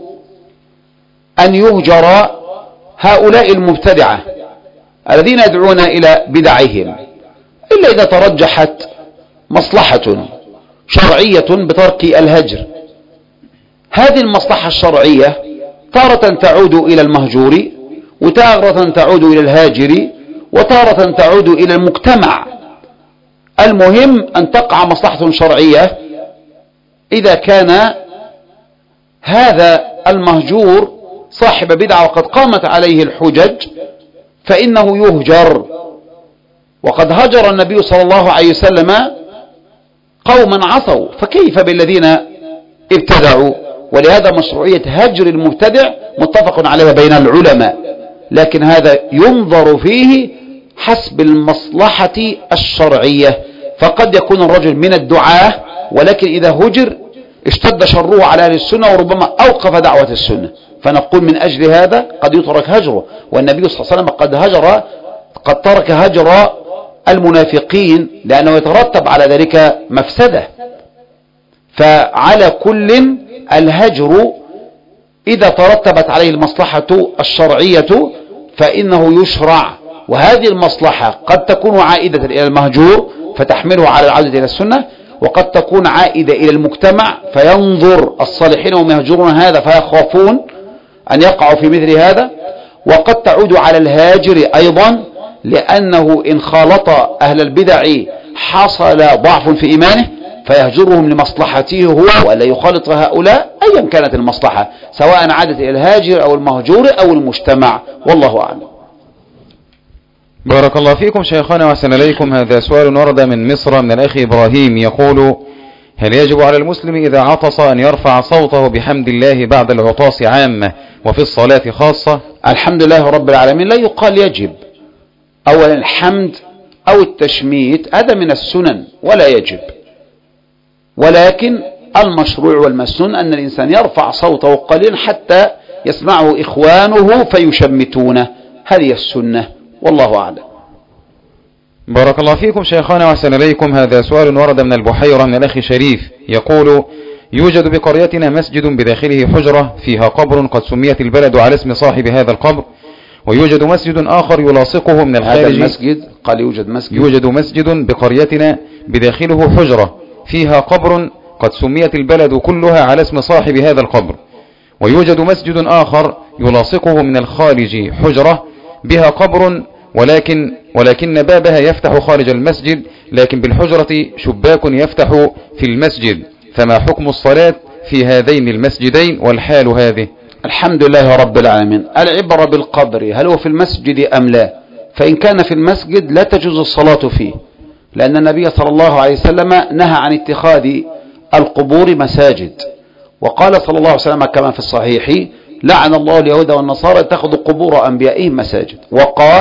أن يهجر هؤلاء المبتدعة الذين يدعون إلى بدعهم إلا إذا ترجحت مصلحة شرعية بترك الهجر. هذه المصلحة الشرعية تارة تعود إلى المهجور، وتارة تعود إلى الهاجر، وتارة تعود إلى المجتمع. المهم أن تقع مصلحة شرعية. إذا كان هذا المهجور صاحب بدعة وقد قامت عليه الحجج فإنه يهجر. وقد هجر النبي صلى الله عليه وسلم قوما عصوا، فكيف بالذين ابتدعوا؟ ولهذا مشروعية هجر المبتدع متفق عليها بين العلماء، لكن هذا ينظر فيه حسب المصلحة الشرعية. فقد يكون الرجل من الدعاة ولكن إذا هجر اشتد شره على أهل السنة وربما أوقف دعوة السنة، فنقول من أجل هذا قد يترك هجره. والنبي صلى الله عليه وسلم قد هجر قد ترك هجر المنافقين لأنه يترتب على ذلك مفسدة. فعلى كل الهجر إذا ترتبت عليه المصلحة الشرعية فإنه يشرع، وهذه المصلحة قد تكون عائدة إلى المهجور فتحمله على العودة إلى السنة، وقد تكون عائدة إلى المجتمع فينظر الصالحين وهم يهجرون هذا فيخافون أن يقعوا في مثل هذا، وقد تعود على الهاجر أيضا لأنه إن خالط أهل البدع حصل ضعف في إيمانه فيهجرهم لمصلحته هو ولا يخالط هؤلاء أيا كانت المصلحة، سواء عادت إلى الهاجر أو المهجور أو المجتمع، والله أعلم. بارك الله فيكم شيخنا وأحسن إليكم. هذا سؤال ورد من مصر من الأخ إبراهيم يقول: هل يجب على المسلم إذا عطس أن يرفع صوته بحمد الله بعد العطاس عامة وفي الصلاة خاصة؟ الحمد لله رب العالمين. لا يقال يجب. أولا الحمد أو التشميت هذا من السنن ولا يجب، ولكن المشروع والمسنون أن الإنسان يرفع صوته قليلا حتى يسمعه إخوانه فيشمتونه، هذه السنة، والله أعلم. بارك الله فيكم شيخنا وأحسن إليكم. هذا سؤال ورد من البحيرة من الأخ شريف يقول: يوجد بقريتنا مسجد بداخله حجرة فيها قبر قد سميت البلد على اسم صاحب هذا القبر، ويوجد مسجد آخر يلاصقه من الخارج. هذا المسجد قال يوجد مسجد يوجد مسجد بقريتنا بداخله حجرة فيها قبر قد سميت البلد كلها على اسم صاحب هذا القبر، ويوجد مسجد آخر يلاصقه من الخارج حجرة بها قبر ولكن ولكن بابها يفتح خارج المسجد، لكن بالحجرة شباك يفتح في المسجد، فما حكم الصلاة في هذين المسجدين والحال هذه؟ الحمد لله رب العالمين. العبرة بالقبر هل هو في المسجد أم لا؟ فإن كان في المسجد لا تجوز الصلاة فيه، لأن النبي صلى الله عليه وسلم نهى عن اتخاذ القبور مساجد، وقال صلى الله عليه وسلم كما في الصحيح: لعن الله اليهود والنصارى اتخذوا قبور أنبيائهم مساجد، وقال: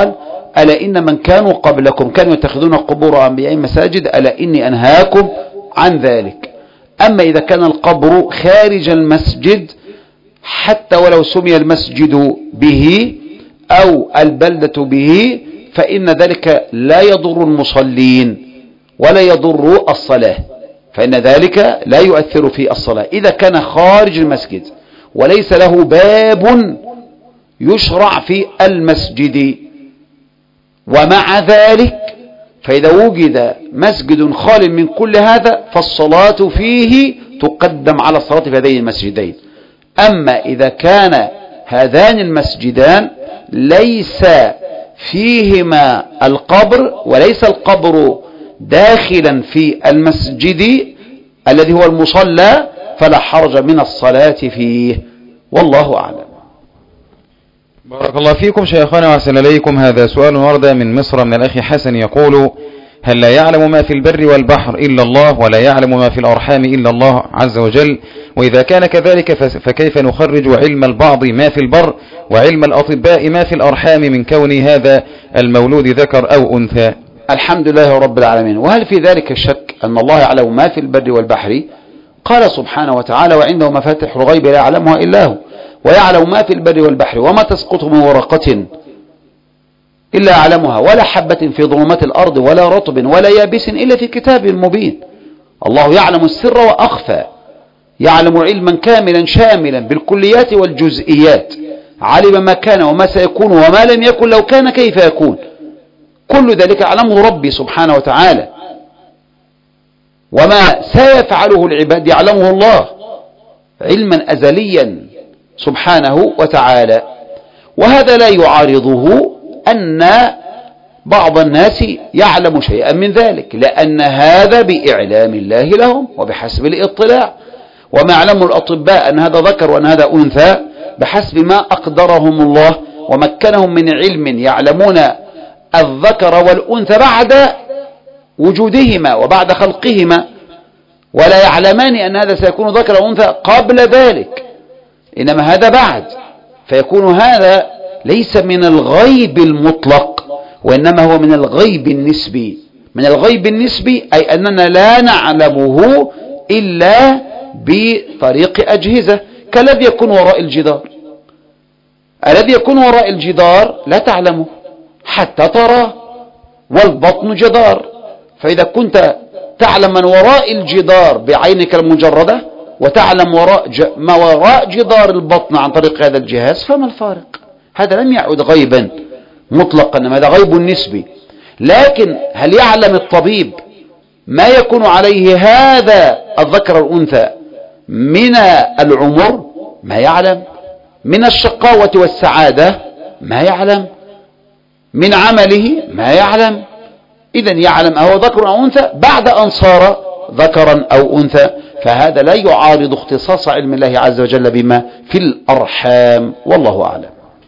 ألا إن من كانوا قبلكم كانوا يتخذون قبور أنبيائهم مساجد ألا إني أنهاكم عن ذلك. أما إذا كان القبر خارج المسجد حتى ولو سمي المسجد به أو البلدة به فإن ذلك لا يضر المصلين ولا يضر الصلاة، فإن ذلك لا يؤثر في الصلاة إذا كان خارج المسجد وليس له باب يشرع في المسجد. ومع ذلك فإذا وجد مسجد خال من كل هذا فالصلاة فيه تقدم على الصلاة في هذين المسجدين. أما إذا كان هذان المسجدان ليس فيهما القبر وليس القبر داخلا في المسجد الذي هو المصلى فلا حرج من الصلاة فيه، والله أعلم. بارك الله فيكم شيخنا وأحسن إليكم. هذا سؤال ورد من مصر من الأخ حسن يقول: هل لا يعلم ما في البر والبحر إلا الله ولا يعلم ما في الأرحام إلا الله عز وجل؟ وإذا كان كذلك فكيف نخرج علم البعض ما في البر وعلم الأطباء ما في الأرحام من كون هذا المولود ذكر أو أنثى؟ الحمد لله رب العالمين. وهل في ذلك الشك أن الله يعلم ما في البر والبحر؟ قال سبحانه وتعالى: وعنده مفاتح الغيب لا يعلمها إلا هو ويعلم ما في البر والبحر وما تسقط من ورقة إلا يعلمها ولا حبة في ظلمات الأرض ولا رطب ولا يابس إلا في كتاب مبين. الله يعلم السر وأخفى، يعلم علما كاملا شاملا بالكليات والجزئيات، علم ما كان وما سيكون وما لم يكن لو كان كيف يكون، كل ذلك يعلمه ربي سبحانه وتعالى. وما سيفعله العباد يعلمه الله علما أزليا سبحانه وتعالى. وهذا لا يعارضه أن بعض الناس يعلم شيئا من ذلك، لأن هذا بإعلام الله لهم وبحسب الاطلاع. وما يعلم الأطباء أن هذا ذكر وأن هذا أنثى بحسب ما أقدرهم الله ومكنهم من علم يعلمون الذكر والأنثى بعد وجودهما وبعد خلقهما، ولا يعلمان أن هذا سيكون ذكر وأنثى قبل ذلك، إنما هذا بعد، فيكون هذا ليس من الغيب المطلق وإنما هو من الغيب النسبي. من الغيب النسبي أي أننا لا نعلمه إلا بطريق أجهزة، كالذي يكون وراء الجدار. الذي يكون وراء الجدار لا تعلمه حتى تراه، والبطن جدار، فإذا كنت تعلم من وراء الجدار بعينك المجردة وتعلم وراء ج... ما وراء جدار البطن عن طريق هذا الجهاز فما الفارق؟ هذا لم يعد غيبا مطلقا، هذا غيب نسبي. لكن هل يعلم الطبيب ما يكون عليه هذا الذكر والأنثى من العمر؟ ما يعلم. من الشقاوة والسعادة؟ ما يعلم. من عمله؟ ما يعلم. إذن يعلم أهو ذكر أو أنثى بعد أن صار ذكرا أو أنثى، فهذا لا يعارض اختصاص علم الله عز وجل بما في الأرحام، والله أعلم.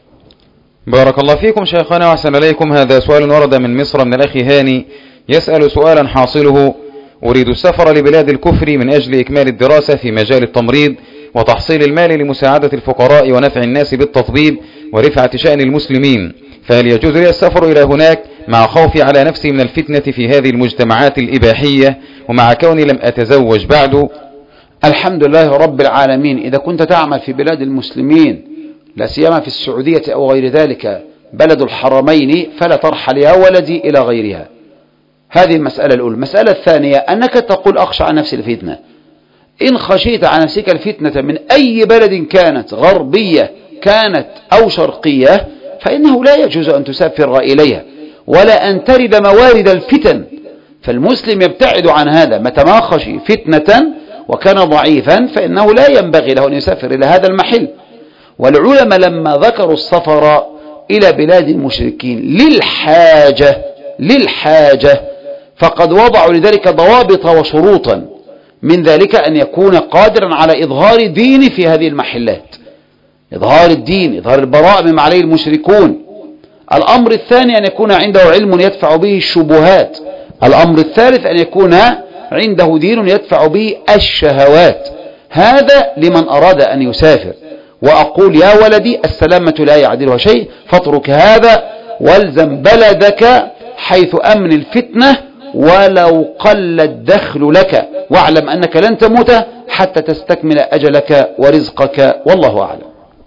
بارك الله فيكم شيخنا وأحسن إليكم. هذا سؤال ورد من مصر من الأخ هاني يسأل سؤالا حاصله: أريد السفر لبلاد الكفر من أجل إكمال الدراسة في مجال التمريض وتحصيل المال لمساعدة الفقراء ونفع الناس بالتطبيب ورفعة شأن المسلمين، فهل يجوز لي السفر إلى هناك مع خوفي على نفسي من الفتنة في هذه المجتمعات الإباحية ومع كوني لم أتزوج بعد؟ الحمد لله رب العالمين. إذا كنت تعمل في بلاد المسلمين لا سيما في السعودية أو غير ذلك بلد الحرمين فلا ترحل يا ولدي إلى غيرها. هذه المسألة الأولى. المسألة الثانية أنك تقول أخشى عن نفسي الفتنة. إن خشيت عن نفسك الفتنة من أي بلد كانت، غربية كانت أو شرقية، فإنه لا يجوز أن تسافر إليها ولا أن ترد موارد الفتن. فالمسلم يبتعد عن هذا، متى ما خشي فتنة وكان ضعيفا فإنه لا ينبغي له أن يسافر إلى هذا المحل. والعلماء لما ذكروا السفر إلى بلاد المشركين للحاجة للحاجة فقد وضعوا لذلك ضوابط وشروطا، من ذلك أن يكون قادرا على إظهار دين في هذه المحلات، إظهار الدين، إظهار البراءة مما عليه المشركون. الأمر الثاني أن يكون عنده علم يدفع به الشبهات. الأمر الثالث أن يكون عنده دين يدفع به الشهوات. هذا لمن أراد أن يسافر. وأقول يا ولدي السلامة لا يعدلها شيء، فاترك هذا والزم بلدك حيث أمن الفتنة ولو قل الدخل لك، واعلم أنك لن تموت حتى تستكمل أجلك ورزقك، والله أعلم.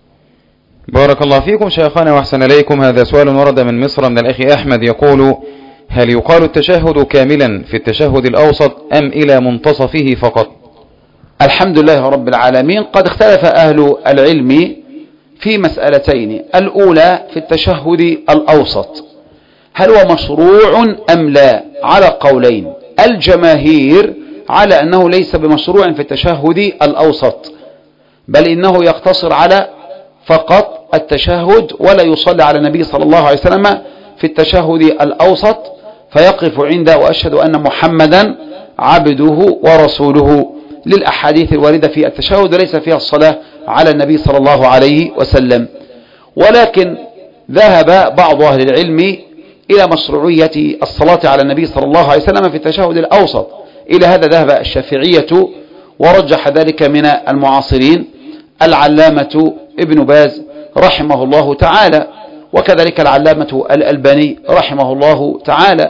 بارك الله فيكم شيخنا وأحسن إليكم. هذا سؤال ورد من مصر من الأخ أحمد يقول: هل يقال التشهد كاملا في التشهد الأوسط أم إلى منتصفه فقط؟ الحمد لله رب العالمين. قد اختلف أهل العلم في مسألتين. الأولى في التشهد الأوسط هل هو مشروع أم لا؟ على قولين. الجماهير على أنه ليس بمشروع في التشهد الأوسط، بل إنه يقتصر على فقط التشهد ولا يصلي على النبي صلى الله عليه وسلم في التشهد الأوسط، فيقف عند وأشهد أن محمدا عبده ورسوله للأحاديث الواردة في التشهد وليس فيها الصلاة على النبي صلى الله عليه وسلم. ولكن ذهب بعض أهل العلم إلى مشروعية الصلاة على النبي صلى الله عليه وسلم في التشهد الأوسط. إلى هذا ذهب الشافعية ورجح ذلك من المعاصرين العلامة ابن باز رحمه الله تعالى، وكذلك العلامة الألباني رحمه الله تعالى.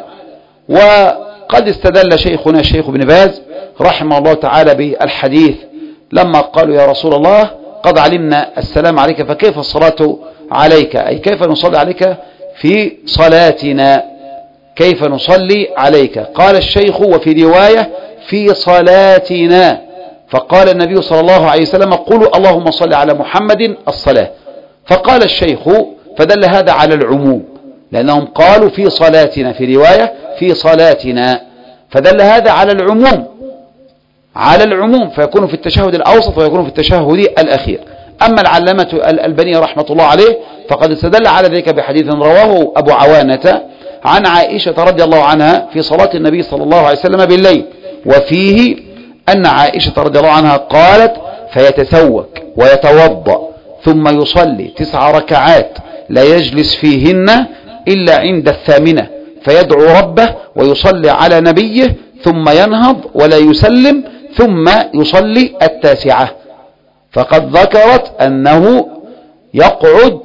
وقد استدل شيخنا الشيخ ابن باز رحمه الله تعالى بالحديث لما قالوا يا رسول الله قد علمنا السلام عليك فكيف الصلاة عليك، أي كيف نصلي عليك في صلاتنا، كيف نصلي عليك؟ قال الشيخ وفي رواية في صلاتنا، فقال النبي صلى الله عليه وسلم قولوا اللهم صل على محمد الصلاة. فقال الشيخ فدل هذا على العموم، لأنهم قالوا في صلاتنا، في رواية في صلاتنا، فدل هذا على العموم على العموم فيكون في التشهد الأوسط ويكون في التشهد الأخير. أما العلامة الألباني رحمة الله عليه فقد استدل على ذلك بحديث رواه أبو عوانة عن عائشة رضي الله عنها في صلاة النبي صلى الله عليه وسلم بالليل، وفيه أن عائشة رضي الله عنها قالت فيتسوك ويتوضأ ثم يصلي تسع ركعات لا يجلس فيهن إلا عند الثامنة فيدعو ربه ويصلي على نبيه ثم ينهض ولا يسلم ثم يصلي التاسعة. فقد ذكرت أنه يقعد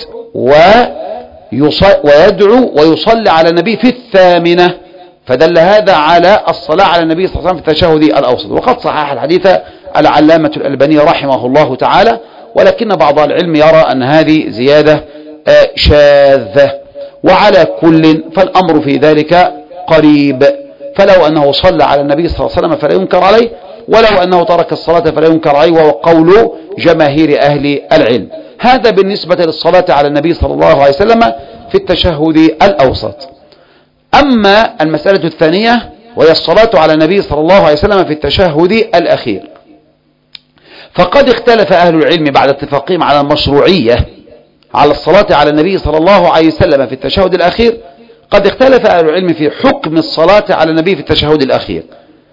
ويدعو ويصلي على النبي في الثامنة، فدل هذا على الصلاة على النبي صلى الله عليه وسلم في التشهد الأوسط. وقد صحح الحديث العلامة الألباني رحمه الله تعالى، ولكن بعض العلم يرى أن هذه زيادة شاذة. وعلى كل فالأمر في ذلك قريب، فلو أنه صلى على النبي صلى الله عليه وسلم فلا ينكر عليه، ولو أنه ترك الصلاة فلا ينكر عليه، وهو قول جماهير أهل العلم. هذا بالنسبة للصلاة على النبي صلى الله عليه وسلم في التشهد الأوسط. أما المسألة الثانية وهي الصلاة على النبي صلى الله عليه وسلم في التشهد الأخير، فقد اختلف أهل العلم بعد اتفاقهم على المشروعية على الصلاة على النبي صلى الله عليه وسلم في التشهد الأخير. قد اختلف أهل العلم في حكم الصلاة على النبي في التشهد الأخير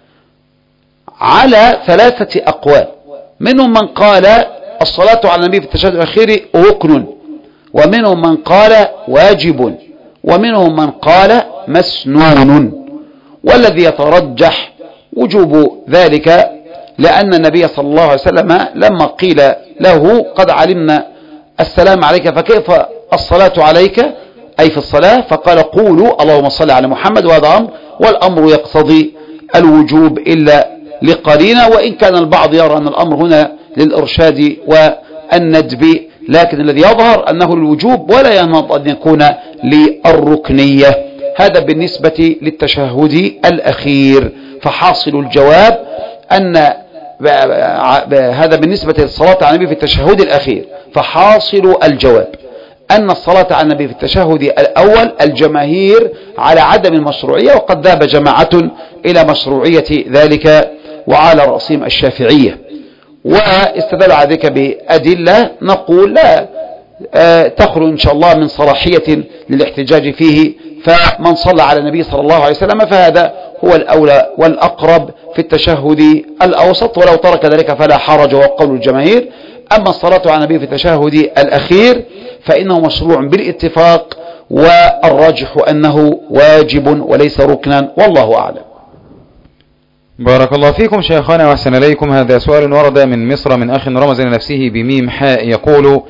على ثلاثة أقوال. منهم من قال الصلاة على النبي في التشهد الأخير ركن، ومنهم من قال واجب، ومنهم من قال مسنون. والذي يترجح وجوب ذلك، لأن النبي صلى الله عليه وسلم لما قيل له قد علمنا السلام عليك فكيف الصلاة عليك أي في الصلاة، فقال قولوا اللهم صل على محمد، وهذا أمر، والأمر يقتضي الوجوب إلا لقرينة، وإن كان البعض يرى أن الأمر هنا للإرشاد والندب، لكن الذي يظهر أنه الوجوب ولا ينهض أن يكون للركنية. هذا بالنسبة للتشهد الأخير. فحاصل الجواب أن هذا بالنسبة للصلاة على النبي في التشهد الأخير، فحاصل الجواب أن الصلاة على النبي في التشهد الأول الجماهير على عدم المشروعية، وقد ذهب جماعة إلى مشروعية ذلك وعلى رأسهم الشافعية، واستدل على ذلك بأدلة نقول لا تخلو إن شاء الله من صلاحية للاحتجاج فيه. فمن صلى على النبي صلى الله عليه وسلم فهذا هو الأولى والأقرب في التشهد الأوسط، ولو ترك ذلك فلا حرج، وهو قول الجماهير. أما الصلاة على النبي في التشهد الأخير فإنه مشروع بالاتفاق، والراجح أنه واجب وليس ركنا، والله أعلم. بارك الله فيكم شيخنا وأحسن إليكم. هذا سؤال ورد من مصر من أخ رمز لنفسه بميم حاء يقول: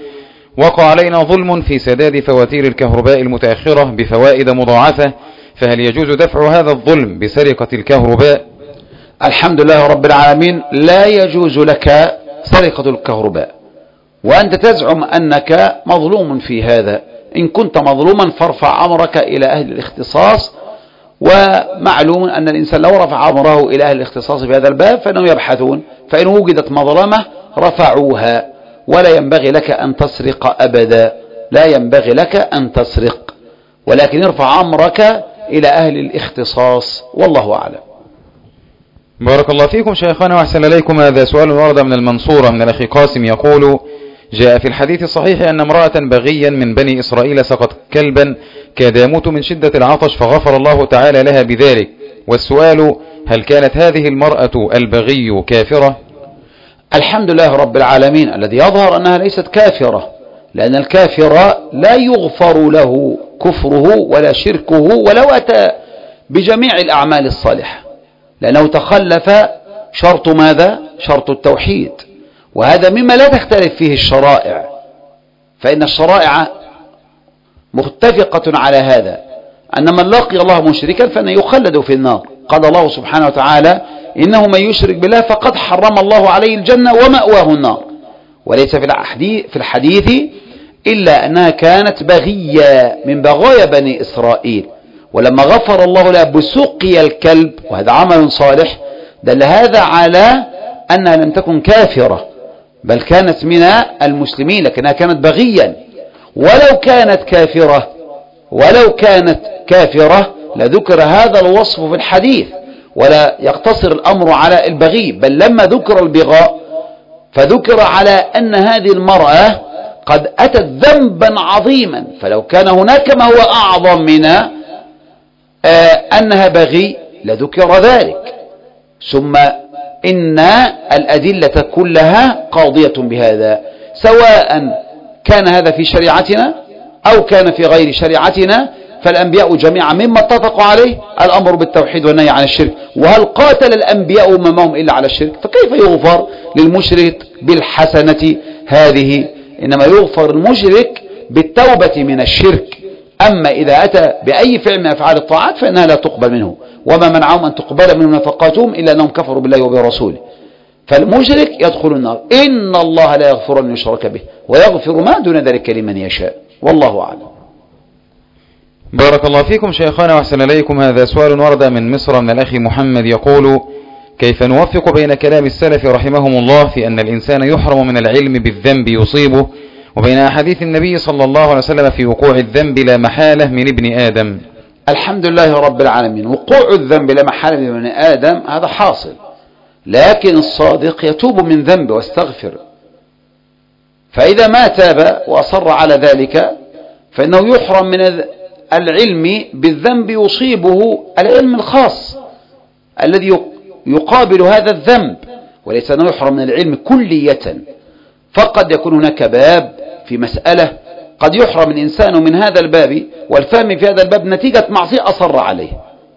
وقع علينا ظلم في سداد فواتير الكهرباء المتأخرة بفوائد مضاعفة، فهل يجوز دفع هذا الظلم بسرقة الكهرباء؟ الحمد لله رب العالمين. لا يجوز لك سرقة الكهرباء وأنت تزعم أنك مظلوم في هذا. إن كنت مظلوما فارفع أمرك إلى أهل الاختصاص، ومعلوم أن الإنسان لو رفع أمره إلى أهل الاختصاص في هذا الباب فإنهم يبحثون، فإن وجدت مظلمة رفعوها. ولا ينبغي لك أن تسرق أبدا، لا ينبغي لك أن تسرق، ولكن ارفع أمرك إلى أهل الاختصاص، والله أعلم. بارك الله فيكم شيخنا وأحسن إليكم. هذا سؤال ورد من المنصورة من الأخي قاسم يقول: جاء في الحديث الصحيح أن امرأة بغيا من بني إسرائيل سقط كلبا كاد يموت من شدة العطش فغفر الله تعالى لها بذلك، والسؤال: هل كانت هذه المرأة البغي كافرة؟ الحمد لله رب العالمين، الذي يظهر أنها ليست كافرة، لأن الكافر لا يغفر له كفره ولا شركه ولو أتى بجميع الأعمال الصالحة، لأنه تخلف شرط ماذا؟ شرط التوحيد، وهذا مما لا تختلف فيه الشرائع، فإن الشرائع متفقة على هذا، أن من لقي الله مشركا فإنه يخلد في النار. قال الله سبحانه وتعالى: إنه من يشرك بالله فقد حرم الله عليه الجنة ومأواه النار. وليس في الحديث إلا أنها كانت بغية من بغايا بني إسرائيل، ولما غفر الله لها بسقي الكلب وهذا عمل صالح دل هذا على أنها لم تكن كافرة، بل كانت من المسلمين، لكنها كانت بغيا. ولو كانت كافرة ولو كانت كافرة لذكر هذا الوصف في الحديث، ولا يقتصر الأمر على البغي، بل لما ذكر البغاء فذكر على أن هذه المرأة قد أتت ذنبا عظيما، فلو كان هناك ما هو أعظم من أنها بغي لذكر ذلك. ثم إن الأدلة كلها قاضية بهذا، سواء كان هذا في شريعتنا أو كان في غير شريعتنا، فالأنبياء جميعا مما اتفقوا عليه الأمر بالتوحيد والنهي عن الشرك. وهل قاتل الأنبياء أممهم إلا على الشرك؟ فكيف يغفر للمشرك بالحسنة هذه؟ إنما يغفر المشرك بالتوبة من الشرك. أما إذا أتى بأي فعل من أفعال الطاعات فإنها لا تقبل منه، وما منعهم أن تقبل منهم نفقاتهم إلا أنهم كفروا بالله وبرسوله. فالمشرك يدخل النار. إن الله لا يغفر أن يشرك به ويغفر ما دون ذلك لمن يشاء، والله أعلم. بارك الله فيكم شيخنا وأحسن إليكم. هذا سؤال ورد من مصر من الأخي محمد يقول: كيف نوفق بين كلام السلف رحمهم الله في أن الإنسان يحرم من العلم بالذنب يصيبه، وبين أحاديث النبي صلى الله عليه وسلم في وقوع الذنب لا محالة من ابن آدم؟ الحمد لله رب العالمين. وقوع الذنب لا محالة من ابن آدم هذا حاصل، لكن الصادق يتوب من ذنبه واستغفر، فإذا ما تاب وأصر على ذلك فإنه يحرم من العلم بالذنب يصيبه العلم الخاص الذي يقابل هذا الذنب، وليس أنه يحرم من العلم كلية. فقد يكون هناك باب في مسألة قد يحرم الإنسان من هذا الباب والفهم في هذا الباب نتيجة معصية أصر عليه،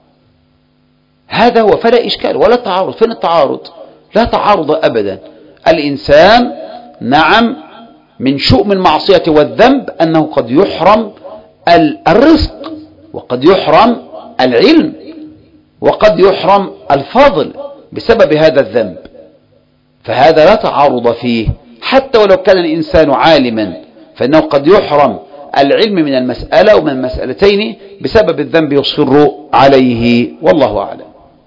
هذا هو، فلا إشكال ولا تعارض. فين التعارض؟ لا تعارض أبدا. الإنسان نعم من شؤم المعصية والذنب أنه قد يحرم الرزق، وقد يحرم العلم، وقد يحرم الفضل بسبب هذا الذنب، فهذا لا تعارض فيه. حتى ولو كان الإنسان عالما فإنه قد يحرم العلم من المسألة ومن المسألتين بسبب الذنب يصر عليه، والله أعلم.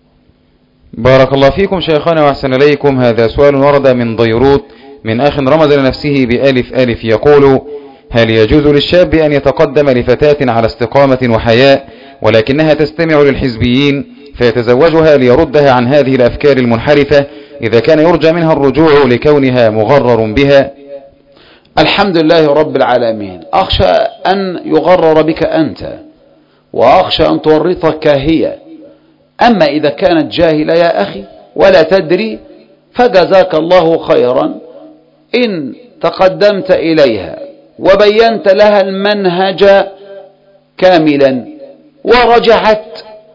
بارك الله فيكم شيخنا وأحسن إليكم. هذا سؤال ورد من ضيروت من أخ رمز لنفسه بألف ألف يقول: هل يجوز للشاب أن يتقدم لفتاة على استقامة وحياء ولكنها تستمع للحزبيين فيتزوجها ليردها عن هذه الأفكار المنحرفة إذا كان يرجى منها الرجوع لكونها مغرر بها؟ الحمد لله رب العالمين. أخشى أن يغرر بك أنت، وأخشى أن تورطك هي. أما إذا كانت جاهلة يا أخي ولا تدري فجزاك الله خيرا إن تقدمت إليها وبينت لها المنهج كاملا ورجعت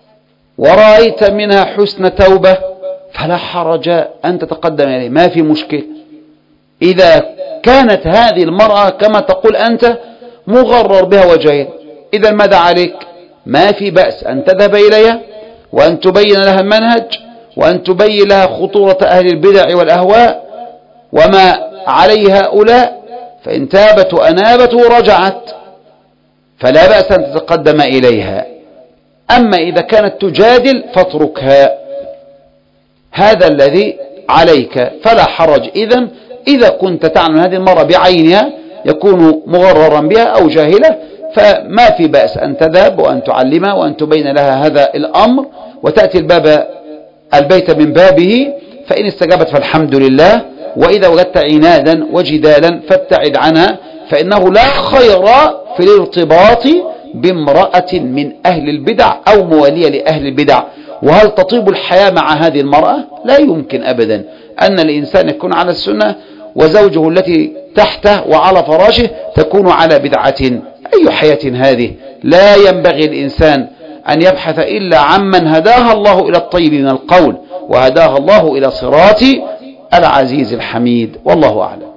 ورأيت منها حسن توبة فلا حرج أن تتقدم إليه، ما في مشكلة. إذا كانت هذه المرأة كما تقول أنت مغرر بها وجاهل، إذا ماذا عليك؟ ما في بأس أن تذهب إليها وأن تبين لها المنهج وأن تبين لها خطورة أهل البدع والأهواء وما عليه هؤلاء، فإن تابت وأنابت ورجعت فلا بأس أن تتقدم إليها. أما إذا كانت تجادل فاتركها، هذا الذي عليك، فلا حرج. إذن إذا كنت تعلم هذه المرأة بعينها يكون مغررا بها أو جاهلة، فما في بأس أن تذهب وأن تعلمها وأن تبين لها هذا الأمر وتأتي الباب البيت من بابه، فإن استجابت فالحمد لله، وإذا وجدت عنادا وجدالا فابتعد عنها، فإنه لا خير في الارتباط بامرأة من أهل البدع أو موالية لأهل البدع. وهل تطيب الحياة مع هذه المرأة؟ لا يمكن أبدا أن الإنسان يكون على السنة وزوجه التي تحته وعلى فراشه تكون على بدعة. أي حياة هذه؟ لا ينبغي الإنسان أن يبحث إلا عمن هداها الله إلى الطيب من القول وهداها الله إلى صراط العزيز الحميد، والله أعلم.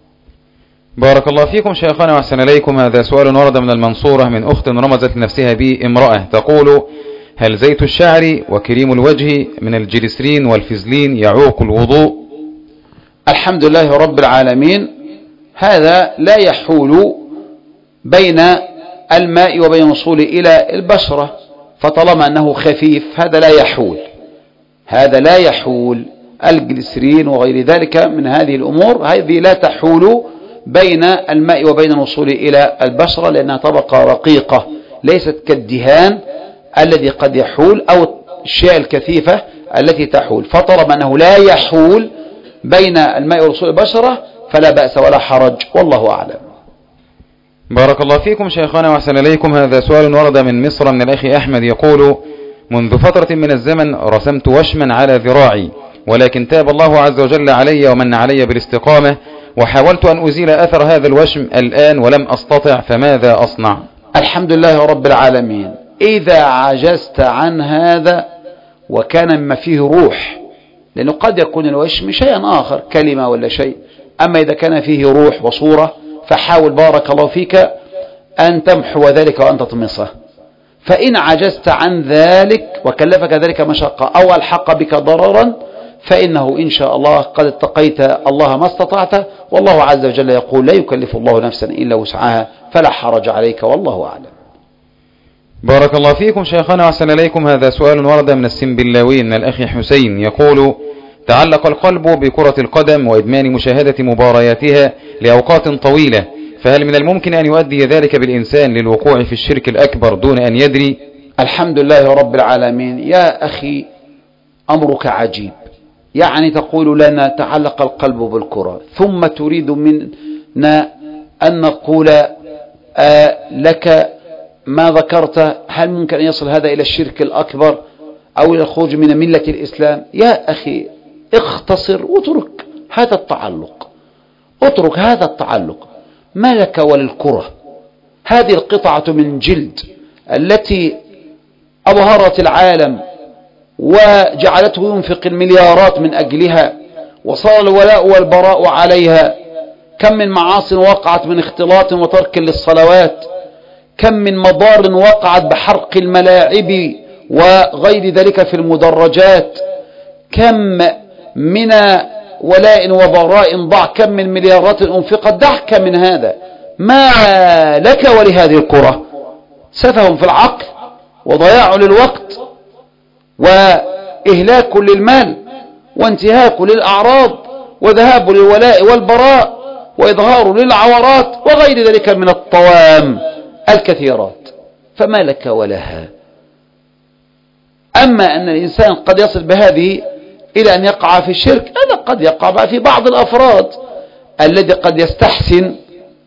بارك الله فيكم شيخنا وأحسن إليكم. هذا سؤال ورد من المنصورة من أخت رمزت لنفسها بامرأة تقول: هل زيت الشعر وكريم الوجه من الجليسرين والفزلين يعوق الوضوء؟ الحمد لله رب العالمين، هذا لا يحول بين الماء وبين الوصول إلى البشرة، فطالما أنه خفيف هذا لا يحول، هذا لا يحول. الجليسرين وغير ذلك من هذه الأمور هذه لا تحول بين الماء وبين الوصول إلى البشرة، لأنها طبقة رقيقة ليست كالدهان الذي قد يحول أو الشيء الكثيفة التي تحول. فطالما أنه لا يحول بين الماء والوصول إلى البشرة فلا بأس ولا حرج، والله أعلم. بارك الله فيكم شيخنا وأحسن إليكم. هذا سؤال ورد من مصر من الأخ أحمد يقول: منذ فترة من الزمن رسمت وشما على ذراعي، ولكن تاب الله عز وجل علي ومن علي بالاستقامة، وحاولت أن أزيل أثر هذا الوشم الآن ولم أستطع، فماذا أصنع؟ الحمد لله رب العالمين. إذا عجزت عن هذا وكان مما فيه روح، لأنه قد يكون الوشم شيئا آخر كلمة ولا شيء، أما إذا كان فيه روح وصورة فحاول بارك الله فيك أن تمحو ذلك وأن تطمسه. فإن عجزت عن ذلك وكلفك ذلك مشقة أو الحق بك ضررا فإنه إن شاء الله قد اتقيت الله ما استطعت، والله عز وجل يقول: لا يكلف الله نفسا إلا وسعها، فلا حرج عليك، والله أعلم. بارك الله فيكم شيخنا وأحسن إليكم. هذا سؤال ورد من السنبلاوي من الأخ حسين يقول: تعلق القلب بكرة القدم وإدمان مشاهدة مبارياتها لأوقات طويلة، فهل من الممكن أن يؤدي ذلك بالإنسان للوقوع في الشرك الأكبر دون أن يدري؟ الحمد لله رب العالمين. يا أخي أمرك عجيب، يعني تقول لنا تعلق القلب بالكرة ثم تريد منا أن نقول آه لك ما ذكرت هل ممكن أن يصل هذا إلى الشرك الأكبر أو إلى الخروج من ملة الإسلام؟ يا أخي اختصر واترك هذا التعلق، اترك هذا التعلق، ما لك وللكرة. هذه القطعة من جلد التي أبهرت العالم وجعلته ينفق المليارات من أجلها، وصار الولاء والبراء عليها. كم من معاصٍ وقعت من اختلاط وترك للصلوات، كم من مضار وقعت بحرق الملاعب وغير ذلك في المدرجات، كم من ولاء وبراء ضاع، كم من مليارات أنفقت. دعك من هذا، ما لك ولهذه الكرة؟ سفه في العقل وضياع للوقت وإهلاك للمال وانتهاك للأعراض وذهاب للولاء والبراء وإظهار للعورات وغير ذلك من الطوام الكثيرات، فما لك ولها. أما أن الإنسان قد يصل بهذه إلى أن يقع في الشرك، هذا قد يقع في بعض الأفراد الذي قد يستحسن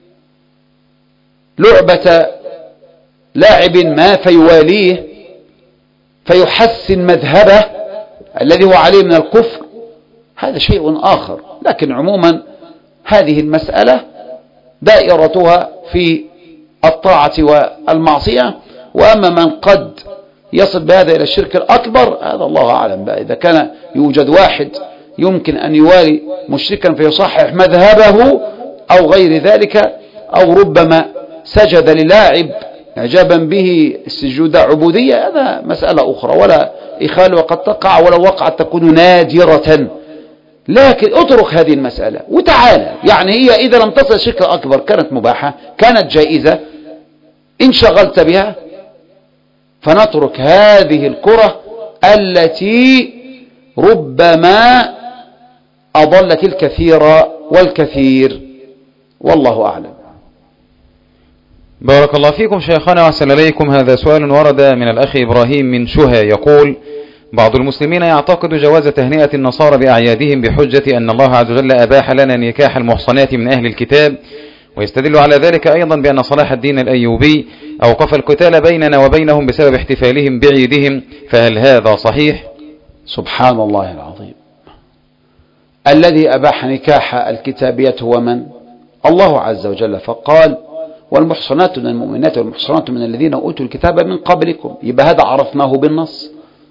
لعبة لاعب ما فيواليه فيحسن مذهبه الذي هو عليه من الكفر، هذا شيء آخر. لكن عموما هذه المسألة دائرتها في الطاعة والمعصية، وأما من قد يصل بهذا إلى الشرك الأكبر هذا الله أعلم بقى. إذا كان يوجد واحد يمكن أن يوالي مشركا فيصحح مذهبه أو غير ذلك، أو ربما سجد للاعب إعجابا به السجود عبودية، هذا مسألة أخرى ولا إخال، وقد تقع ولو وقعت تكون نادرة. لكن اترك هذه المسألة وتعالى، يعني هي إذا لم تصل شرك أكبر كانت مباحة، كانت جائزة، انشغلت بها، فنترك هذه الكرة التي ربما أضلت الكثير والكثير، والله أعلم. بارك الله فيكم شيخنا وأحسن إليكم. هذا سؤال ورد من الأخ إبراهيم من شهى يقول: بعض المسلمين يعتقد جواز تهنئة النصارى بأعيادهم بحجة أن الله عز وجل أباح لنا نكاح المحصنات من أهل الكتاب، ويستدل على ذلك أيضا بأن صلاح الدين الأيوبي أوقف القتال بيننا وبينهم بسبب احتفالهم بعيدهم، فهل هذا صحيح؟ سبحان الله العظيم. الذي أباح نكاح الكتابية هو من؟ الله عز وجل، فقال: والمحصنات من المؤمنات والمحصنات من الذين أوتوا الكتاب من قبلكم. يبقى هذا عرفناه بالنص.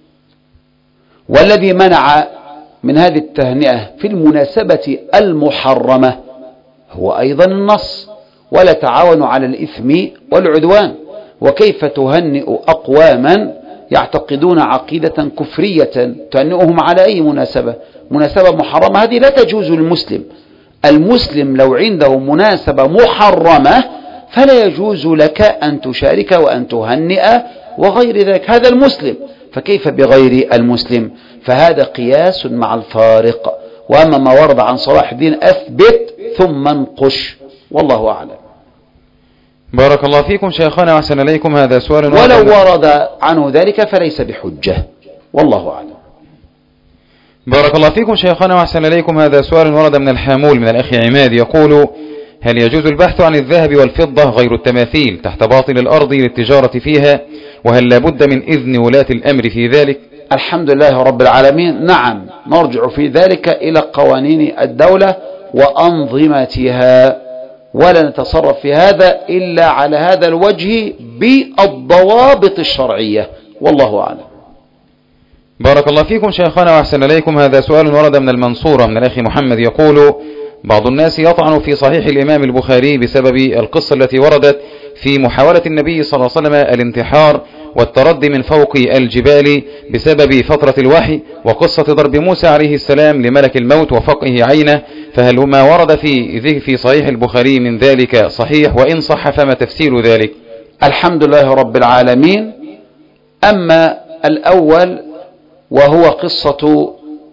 والذي منع من هذه التهنئة في المناسبة المحرمة هو أيضا النص: ولا تعاونوا على الإثم والعدوان. وكيف تهنئ أقواما يعتقدون عقيدة كفرية تهنئهم على أي مناسبة؟ مناسبة محرمة هذه لا تجوز للمسلم. المسلم لو عنده مناسبة محرمة فلا يجوز لك أن تشارك وأن تهنئ وغير ذلك، هذا المسلم، فكيف بغير المسلم؟ فهذا قياس مع الفارق. وأما ما ورد عن صلاح الدين أثبت ثم انقش، والله أعلم. بارك الله فيكم شيخنا وأحسن إليكم. هذا سؤال ولو ورد عنه ذلك فليس بحجة، والله أعلم. بارك الله فيكم شيخنا وأحسن إليكم. هذا سؤال ورد من الحامول من الأخ عماد يقول: هل يجوز البحث عن الذهب والفضة غير التماثيل تحت باطن الأرض للتجارة فيها، وهل لابد من إذن ولاة الأمر في ذلك؟ الحمد لله رب العالمين. نعم، نرجع في ذلك إلى قوانين الدولة وأنظمتها، ولا نتصرف في هذا إلا على هذا الوجه بالضوابط الشرعية، والله أعلم. بارك الله فيكم شيخنا وأحسن إليكم. هذا سؤال ورد من المنصورة من الأخ محمد يقول: بعض الناس يطعن في صحيح الإمام البخاري بسبب القصة التي وردت في محاولة النبي صلى الله عليه وسلم الانتحار والتردي من فوق الجبال بسبب فترة الوحي، وقصة ضرب موسى عليه السلام لملك الموت وفقه عينه، فهل ما ورد في في صحيح البخاري من ذلك صحيح؟ وإن صح فما تفسير ذلك؟ الحمد لله رب العالمين. أما الأول وهو قصة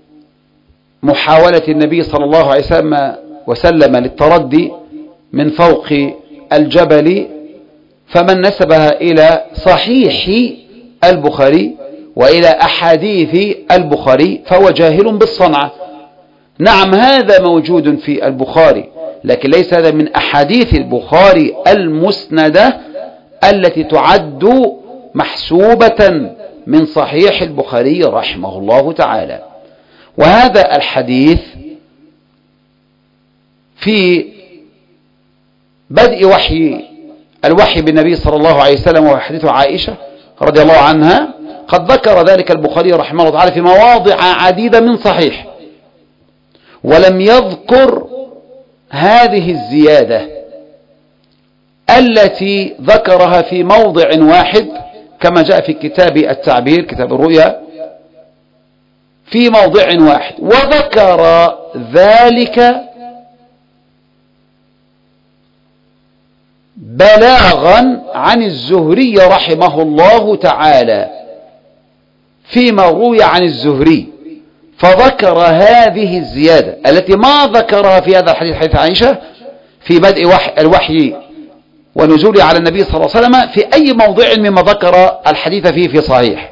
محاولة النبي صلى الله عليه وسلم وسلم للتردي من فوق الجبل، فمن نسبها إلى صحيح البخاري وإلى أحاديث البخاري فهو جاهل بالصنعة. نعم، هذا موجود في البخاري، لكن ليس هذا من أحاديث البخاري المسندة التي تعد محسوبة من صحيح البخاري رحمه الله تعالى. وهذا الحديث في بدء وحي الوحي بالنبي صلى الله عليه وسلم، وحديث عائشة رضي الله عنها، قد ذكر ذلك البخاري رحمه الله تعالى في مواضع عديدة من صحيح، ولم يذكر هذه الزيادة التي ذكرها في موضع واحد كما جاء في كتاب التعبير، كتاب الرؤيا، في موضع واحد، وذكر ذلك بلاغا عن الزهري رحمه الله تعالى فيما روي عن الزهري، فذكر هذه الزيادة التي ما ذكرها في هذا الحديث، حديث عائشة في بدء وحي الوحي ونزوله على النبي صلى الله عليه وسلم، في أي موضع مما ذكر الحديث فيه في صحيح.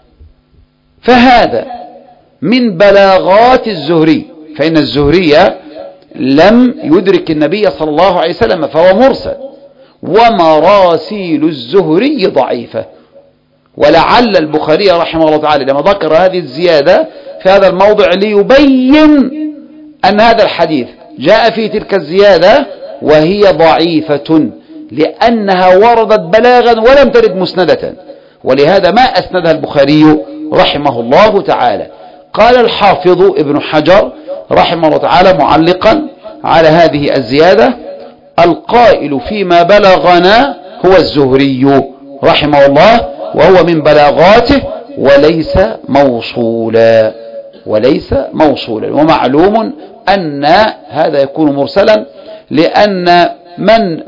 فهذا من بلاغات الزهري، فإن الزهري لم يدرك النبي صلى الله عليه وسلم فهو مرسل، ومراسيل الزهري ضعيفة. ولعل البخاري رحمه الله تعالى لما ذكر هذه الزيادة في هذا الموضع ليبين أن هذا الحديث جاء فيه تلك الزيادة وهي ضعيفة، لأنها وردت بلاغا ولم ترد مسندة، ولهذا ما أسندها البخاري رحمه الله تعالى. قال الحافظ ابن حجر رحمه الله تعالى معلقا على هذه الزيادة: القائل فيما بلغنا هو الزهري رحمه الله، وهو من بلاغاته وليس موصولا وليس موصولا ومعلوم أن هذا يكون مرسلا، لأن من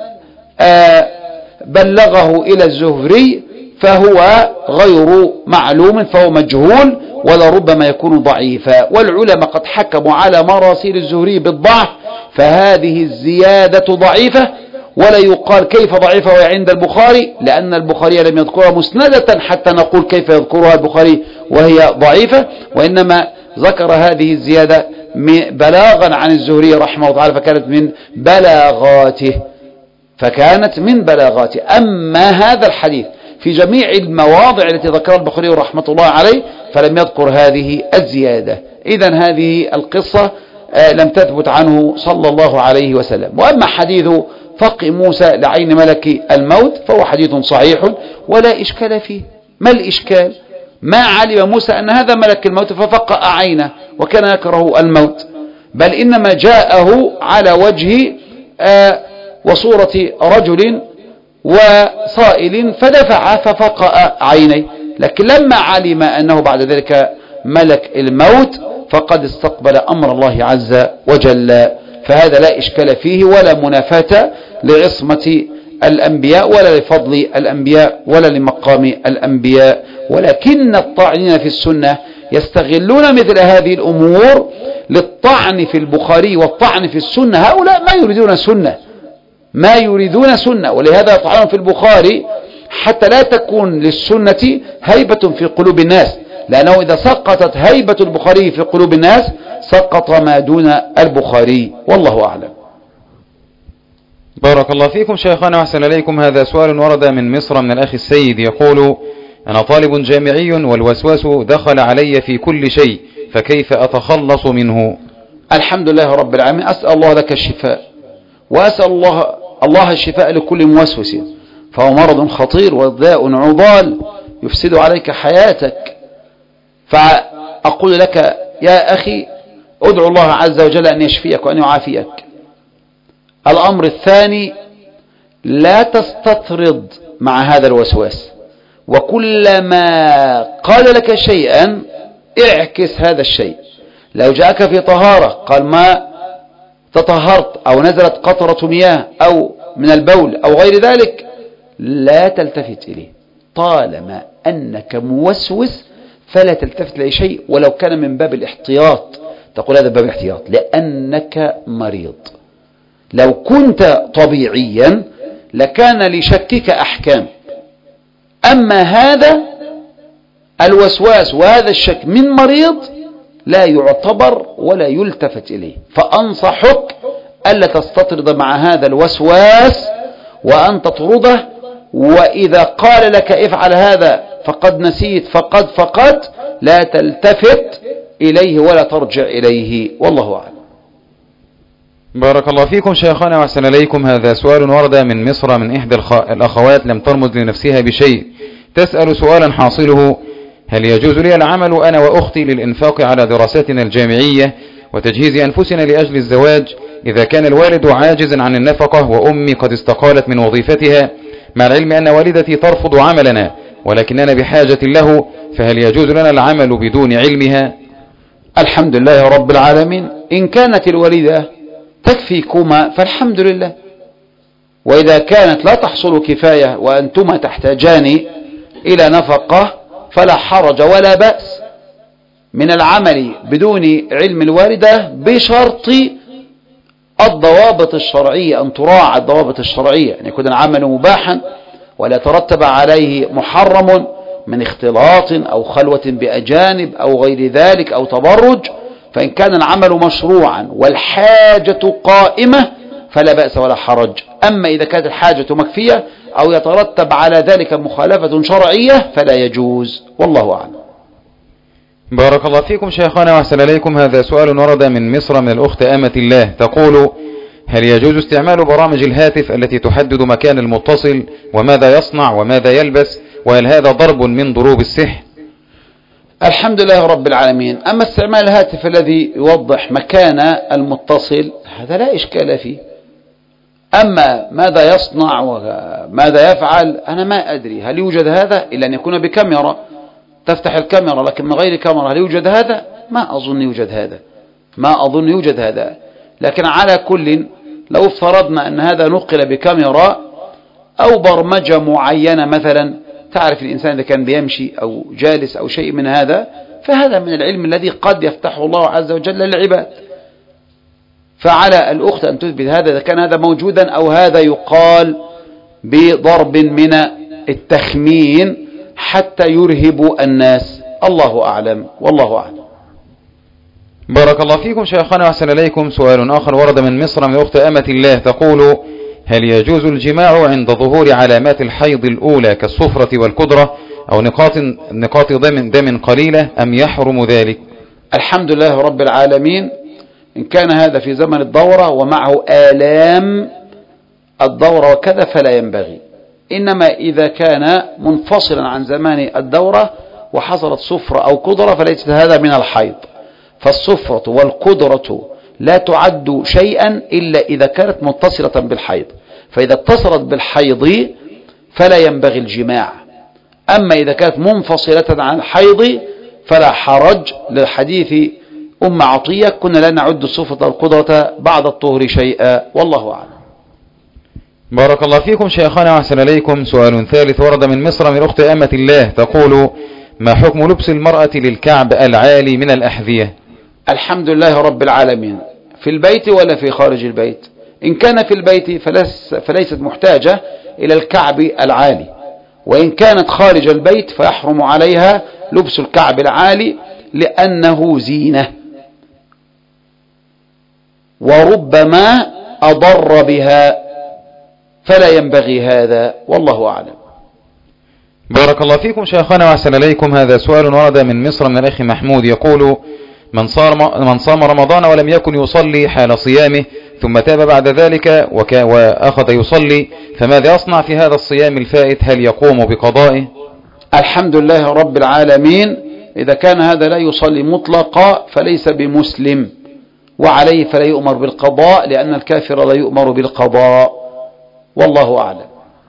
بلغه إلى الزهري فهو غير معلوم، فهو مجهول ولربما يكون ضعيفا. والعلماء قد حكموا على مراسيل الزهري بالضعف، فهذه الزيادة ضعيفة، ولا يقال كيف ضعيفة وهي عند البخاري، لأن البخاري لم يذكرها مسندة حتى نقول كيف يذكرها البخاري وهي ضعيفة، وإنما ذكر هذه الزيادة بلاغا عن الزهري رحمه الله تعالى، فكانت من بلاغاته فكانت من بلاغاته. أما هذا الحديث في جميع المواضع التي ذكرها البخاري رحمة الله عليه فلم يذكر هذه الزيادة. إذن هذه القصة لم تثبت عنه صلى الله عليه وسلم. وأما حديث فق موسى لعين ملك الموت فهو حديث صحيح ولا إشكال فيه. ما الإشكال؟ ما علم موسى أن هذا ملك الموت ففق عينه وكان يكره الموت، بل إنما جاءه على وجه آه وصورة رجل وصائل فدفع ففق عينيه، لكن لما علم أنه بعد ذلك ملك الموت فقد استقبل أمر الله عز وجل، فهذا لا إشكال فيه ولا منافاة لعصمة الأنبياء ولا لفضل الأنبياء ولا لمقام الأنبياء. ولكن الطاعنين في السنة يستغلون مثل هذه الأمور للطعن في البخاري والطعن في السنة. هؤلاء ما يريدون سنة ما يريدون سنة ولهذا يطعنون في البخاري حتى لا تكون للسنة هيبة في قلوب الناس، لأنه إذا سقطت هيبة البخاري في قلوب الناس سقط ما دون البخاري، والله أعلم. بارك الله فيكم شيخنا وأحسن إليكم. هذا سؤال ورد من مصر من الأخ السيد يقول: أنا طالب جامعي والوسواس دخل علي في كل شيء، فكيف أتخلص منه؟ الحمد لله رب العالمين، أسأل الله لك الشفاء، وأسأل الله, الله الشفاء لكل موسوس، فهو مرض خطير وداء عضال يفسد عليك حياتك. فأقول لك يا أخي ادعو الله عز وجل أن يشفيك وأن يعافيك. الأمر الثاني: لا تستطرد مع هذا الوسواس، وكلما قال لك شيئا اعكس هذا الشيء. لو جاءك في طهارة قال ما تطهرت أو نزلت قطرة مياه أو من البول أو غير ذلك لا تلتفت إليه، طالما أنك موسوس فلا تلتفت إليه شيء ولو كان من باب الاحتياط. تقول هذا باب الاحتياط لأنك مريض. لو كنت طبيعيا لكان لشكك أحكام، أما هذا الوسواس وهذا الشك من مريض لا يعتبر ولا يلتفت إليه. فأنصحك ألا تستطرد مع هذا الوسواس وأن تطرده، وإذا قال لك افعل هذا فقد نسيت فقد فقد لا تلتفت إليه ولا ترجع إليه، والله أعلم. بارك الله فيكم شيخنا وأحسن إليكم. هذا سؤال ورد من مصر من إحدى الأخوات لم ترمز لنفسها بشيء، تسأل سؤالا حاصله: هل يجوز لي العمل أنا وأختي للإنفاق على دراساتنا الجامعية وتجهيز أنفسنا لأجل الزواج إذا كان الوالد عاجزا عن النفقة وأمي قد استقالت من وظيفتها، مع العلم أن والدتي ترفض عملنا ولكننا بحاجة له، فهل يجوز لنا العمل بدون علمها؟ الحمد لله رب العالمين. إن كانت الوالدة تكفيكما فالحمد لله، وإذا كانت لا تحصل كفاية وأنتما تحتاجان إلى نفقة فلا حرج ولا بأس من العمل بدون علم الوالدة، بشرط الضوابط الشرعية، أن تراعى الضوابط الشرعية، أن يكون العمل مباحا ولا ترتب عليه محرم من اختلاط أو خلوة بأجانب أو غير ذلك أو تبرج. فإن كان العمل مشروعا والحاجة قائمة فلا بأس ولا حرج. أما إذا كانت الحاجة مكفية أو يترتب على ذلك مخالفة شرعية فلا يجوز، والله أعلم. بارك الله فيكم شيخنا وأحسن إليكم. هذا سؤال ورد من مصر من الأخت أمة الله تقول: هل يجوز استعمال برامج الهاتف التي تحدد مكان المتصل وماذا يصنع وماذا يلبس، وهل هذا ضرب من ضروب السحر؟ الحمد لله رب العالمين. أما استعمال الهاتف الذي يوضح مكان المتصل هذا لا إشكال فيه. أما ماذا يصنع وماذا يفعل أنا ما أدري. هل يوجد هذا إلا أن يكون بكاميرا تفتح الكاميرا، لكن من غير كاميرا هل يوجد هذا؟ ما أظن يوجد هذا ما أظن يوجد هذا لكن على كل لو افترضنا أن هذا نقل بكاميرا أو برمجة معينة، مثلا تعرف الإنسان إذا كان بيمشي أو جالس أو شيء من هذا، فهذا من العلم الذي قد يفتحه الله عز وجل للعباد. فعلى الأخت أن تثبت هذا إذا كان هذا موجودا، أو هذا يقال بضرب من التخمين حتى يرهب الناس. الله أعلم والله أعلم. بارك الله فيكم شيخنا وأحسن إليكم. سؤال آخر ورد من مصر من أخت أمة الله تقول: هل يجوز الجماع عند ظهور علامات الحيض الأولى كالصفرة والكدرة أو نقاط نقاط دم دم قليلة أم يحرم ذلك؟ الحمد لله رب العالمين. إن كان هذا في زمن الدورة ومعه آلام الدورة وكذا فلا ينبغي، إنما إذا كان منفصلا عن زمان الدورة وحصلت صفرة أو كدرة فليست هذا من الحيض. فالصفرة والكدرة لا تعد شيئا إلا إذا كانت متصلة بالحيض، فإذا اتصلت بالحيض فلا ينبغي الجماع. أما إذا كانت منفصلة عن الحيض فلا حرج، للحديث أم عطية: كنا لا نعد الصفرة والكدرة بعد الطهر شيئا. والله أعلم. بارك الله فيكم شيخنا وأحسن إليكم. سؤال ثالث ورد من مصر من أخت أمة الله تقول: ما حكم لبس المرأة للكعب العالي من الأحذية؟ الحمد لله رب العالمين. في البيت ولا في خارج البيت؟ إن كان في البيت فلس فليست محتاجة إلى الكعب العالي، وإن كانت خارج البيت فيحرم عليها لبس الكعب العالي لأنه زينة وربما أضر بها، فلا ينبغي هذا. والله أعلم. بارك الله فيكم شيخنا وأحسن إليكم. هذا سؤال ورد من مصر من الأخ محمود يقول: من صام من صام رمضان ولم يكن يصلي حال صيامه ثم تاب بعد ذلك وأخذ يصلي، فماذا يصنع في هذا الصيام الفائت؟ هل يقوم بقضائه؟ الحمد لله رب العالمين. إذا كان هذا لا يصلي مطلقا فليس بمسلم، وعليه فلا يؤمر بالقضاء، لأن الكافر لا يؤمر بالقضاء. والله أعلم.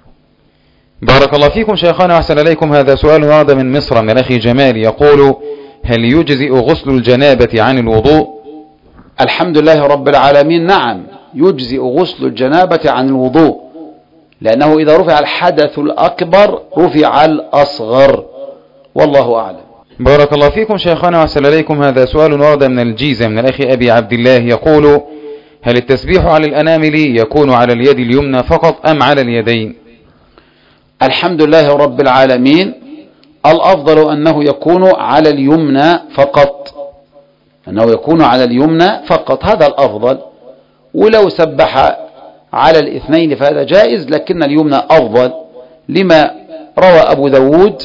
بارك الله فيكم شيخنا وأحسن إليكم. هذا سؤال ورد من مصر من الأخ جمال يقول: هل يجزئ غسل الجنابة عن الوضوء؟ الحمد لله رب العالمين. نعم، يجزئ غسل الجنابة عن الوضوء، لأنه إذا رفع الحدث الأكبر رفع الأصغر. والله أعلم. بارك الله فيكم شيخنا وأحسن إليكم. هذا سؤال ورد من الجيزة من الأخ أبي عبد الله يقول: هل التسبيح على الأنامل يكون على اليد اليمنى فقط أم على اليدين؟ الحمد لله رب العالمين. الأفضل أنه يكون على اليمنى فقط، أنه يكون على اليمنى فقط، هذا الأفضل. ولو سبح على الاثنين فهذا جائز، لكن اليمنى أفضل، لما روى أبو داود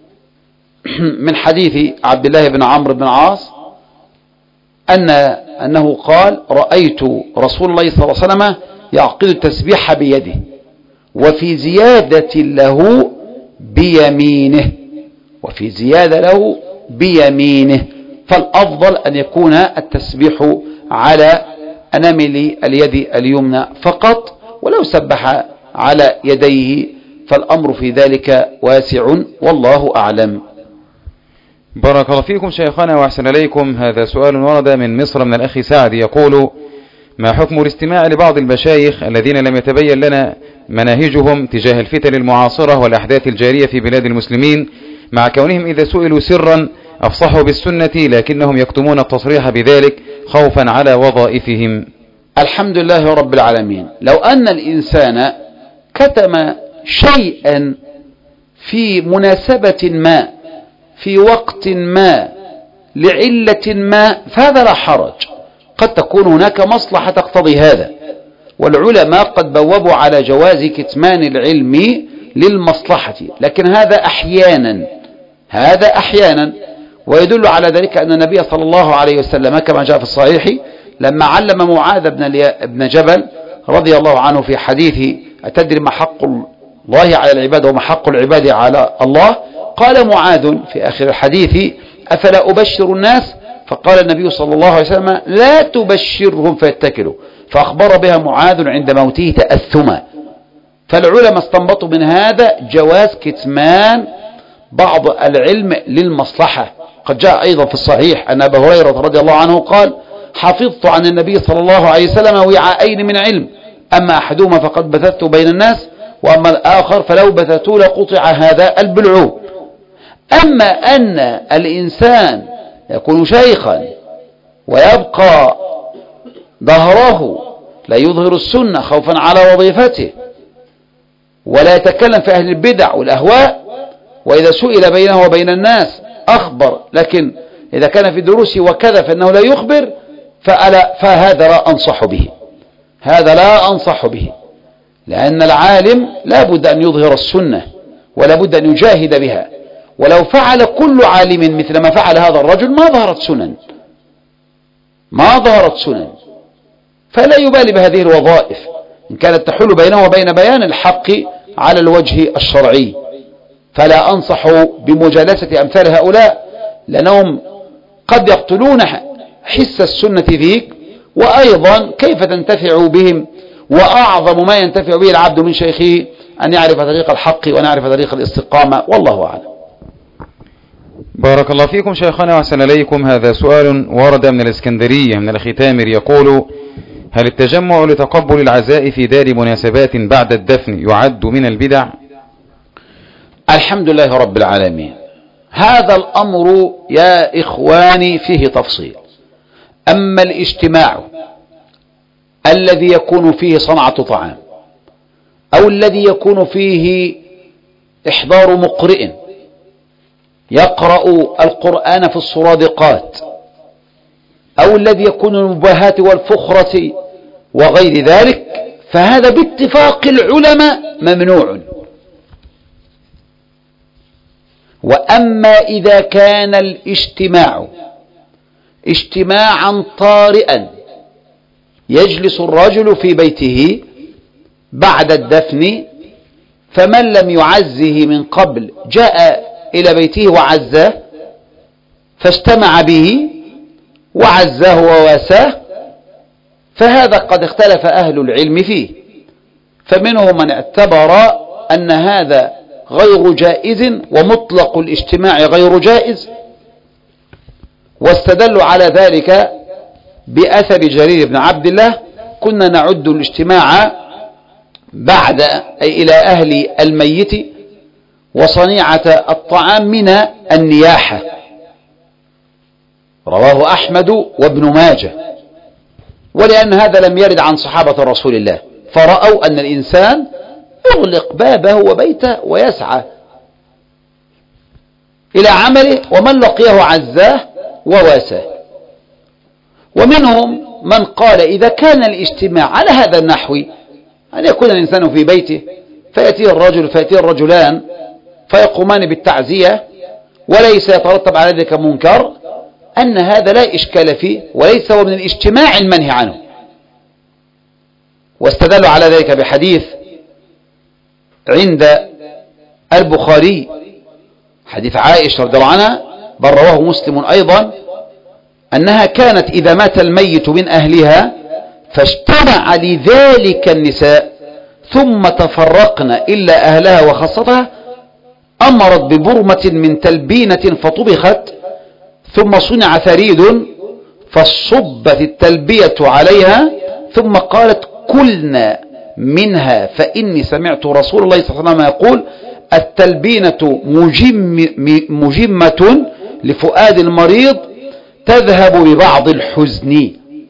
من حديث عبد الله بن عمرو بن العاص أن أنه قال: رأيت رسول الله صلى الله عليه وسلم يعقد التسبيح بيده، وفي زيادة له بيمينه، وفي زيادة له بيمينه. فالأفضل أن يكون التسبيح على أنامل اليد اليمنى فقط، ولو سبح على يديه فالأمر في ذلك واسع. والله أعلم. بارك الله فيكم شيخنا وأحسن إليكم. هذا سؤال ورد من مصر من الأخ سعد يقول: ما حكم الاستماع لبعض المشايخ الذين لم يتبين لنا مناهجهم تجاه الفتن المعاصرة والأحداث الجارية في بلاد المسلمين، مع كونهم إذا سئلوا سرا أفصحوا بالسنة لكنهم يكتمون التصريح بذلك خوفا على وظائفهم؟ الحمد لله رب العالمين. لو أن الإنسان كتم شيئا في مناسبة ما في وقت ما لعلة ما فهذا لا حرج، قد تكون هناك مصلحة تقتضي هذا، والعلماء قد بوبوا على جواز كتمان العلم للمصلحة، لكن هذا أحيانا هذا أحيانا ويدل على ذلك أن النبي صلى الله عليه وسلم كما جاء في الصحيح لما علم معاذ بن جبل رضي الله عنه في حديث: أتدري ما حق الله على العباد وما حق العباد على الله؟ قال معاذ في آخر الحديث: أفلا أبشر الناس؟ فقال النبي صلى الله عليه وسلم لا تبشرهم فيتكلوا، فأخبر بها معاذ عند موته تأثما. فالعلماء استنبطوا من هذا جواز كتمان بعض العلم للمصلحة. قد جاء أيضا في الصحيح أن أبا هريرة رضي الله عنه قال حفظت عن النبي صلى الله عليه وسلم وعاءين من علم، أما أحدهما فقد بثثت بين الناس، وأما الآخر فلو بثثوا لقطع هذا البلعوم. أما أن الإنسان يكون شيخا ويبقى ظهره لا يظهر السنة خوفا على وظيفته، ولا يتكلم في أهل البدع والأهواء، وإذا سئل بينه وبين الناس أخبر، لكن إذا كان في دروسه وكذا فإنه لا يخبر، فألا فهذا لا أنصح به، هذا لا أنصح به، لأن العالم لا بد أن يظهر السنة ولا بد أن يجاهد بها. ولو فعل كل عالم مثل ما فعل هذا الرجل ما ظهرت سنن، ما ظهرت سنن. فلا يبالي بهذه الوظائف إن كانت تحول بينه وبين بيان الحق على الوجه الشرعي. فلا أنصح بمجالسة أمثال هؤلاء، لأنهم قد يقتلون حس السنة فيك، وأيضا كيف تنتفع بهم؟ وأعظم ما ينتفع به العبد من شيخه أن يعرف طريق الحق وأن يعرف طريق الاستقامة، والله أعلم. بارك الله فيكم شيخنا وأحسن إليكم. هذا سؤال ورد من الإسكندرية من الأخ تامر يقول: هل التجمع لتقبل العزاء في دار مناسبات بعد الدفن يعد من البدع؟ الحمد لله رب العالمين. هذا الأمر يا إخواني فيه تفصيل. أما الاجتماع الذي يكون فيه صنعة طعام، أو الذي يكون فيه إحضار مقرئ يقرأ القرآن في الصرادقات، أو الذي يكون المباهاة والفخرة وغير ذلك، فهذا باتفاق العلماء ممنوع. وأما إذا كان الاجتماع اجتماعا طارئا يجلس الرجل في بيته بعد الدفن، فمن لم يعزه من قبل جاء إلى بيته وعزاه، فاجتمع به وعزاه وواساه، فهذا قد اختلف أهل العلم فيه. فمنهم من اعتبر أن هذا غير جائز ومطلق الاجتماع غير جائز، واستدلوا على ذلك بأثر جرير بن عبد الله: كنا نعد الاجتماع بعد أي إلى أهل الميت وصنيعة الطعام من النياحة. رواه أحمد وابن ماجه. ولأن هذا لم يرد عن صحابة رسول الله، فرأوا أن الإنسان يغلق بابه وبيته ويسعى إلى عمله، ومن لقيه عزاه وواساه. ومنهم من قال إذا كان الاجتماع على هذا النحو، أن يكون الإنسان في بيته فيأتيه الرجل فيأتيه الرجلان فيقومان بالتعزية وليس يترتب على ذلك منكر، أن هذا لا إشكال فيه وليس هو من الاجتماع المنهي عنه. واستدلوا على ذلك بحديث عند البخاري، حديث عائشة رضي الله عنها، بل رواه مسلم أيضا، أنها كانت إذا مات الميت من أهلها فاجتمع لذلك النساء ثم تفرقن إلا أهلها وخاصتها، أمرت ببرمة من تلبينة فطبخت، ثم صنع ثريد فصبت التلبية عليها، ثم قالت: كلنا منها فإني سمعت رسول الله صلى الله عليه وسلم يقول: التلبينة مجم مجمة لفؤاد المريض تذهب ببعض الحزن.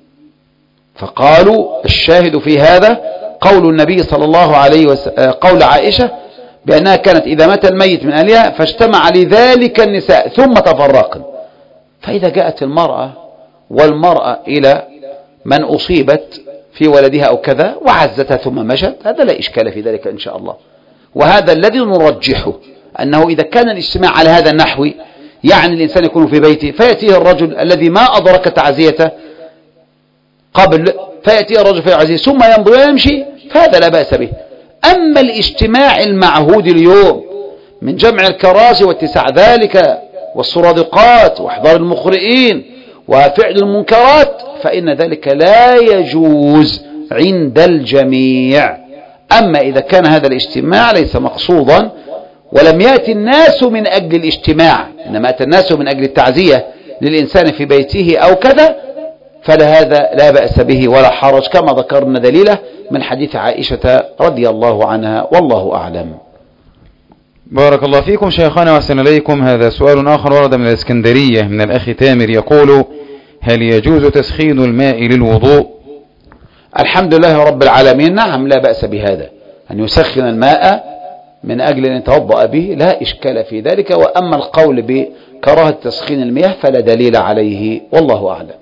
فقالوا الشاهد في هذا قول النبي صلى الله عليه وسلم، قول عائشة بأنها كانت إذا مات الميت من أهلها فاجتمع لذلك النساء ثم تفرقن. فإذا جاءت المرأة والمرأة إلى من أصيبت في ولدها أو كذا وعزتها ثم مشت، هذا لا إشكال في ذلك إن شاء الله. وهذا الذي نرجحه، أنه إذا كان الاجتماع على هذا النحو، يعني الإنسان يكون في بيته فيأتيه الرجل الذي ما أدرك تعزيته قبل، فيأتيه الرجل فيعزيه ثم يمضي ويمشي، فهذا لا بأس به. أما الاجتماع المعهود اليوم من جمع الكراسي واتساع ذلك والسرادقات وإحضار المقرئين وفعل المنكرات، فإن ذلك لا يجوز عند الجميع. أما إذا كان هذا الاجتماع ليس مقصودا ولم يأتي الناس من أجل الاجتماع، إنما أتى الناس من أجل التعزية للإنسان في بيته أو كذا، فلهذا لا بأس به ولا حرج، كما ذكرنا دليله من حديث عائشة رضي الله عنها، والله أعلم. بارك الله فيكم شيخنا وأحسن إليكم. هذا سؤال آخر ورد من الإسكندرية من الأخ تامر يقول: هل يجوز تسخين الماء للوضوء؟ الحمد لله رب العالمين، نعم لا بأس بهذا، أن يسخن الماء من أجل أن يتوضأ به لا إشكال في ذلك. وأما القول بكراهة تسخين المياه فلا دليل عليه، والله أعلم.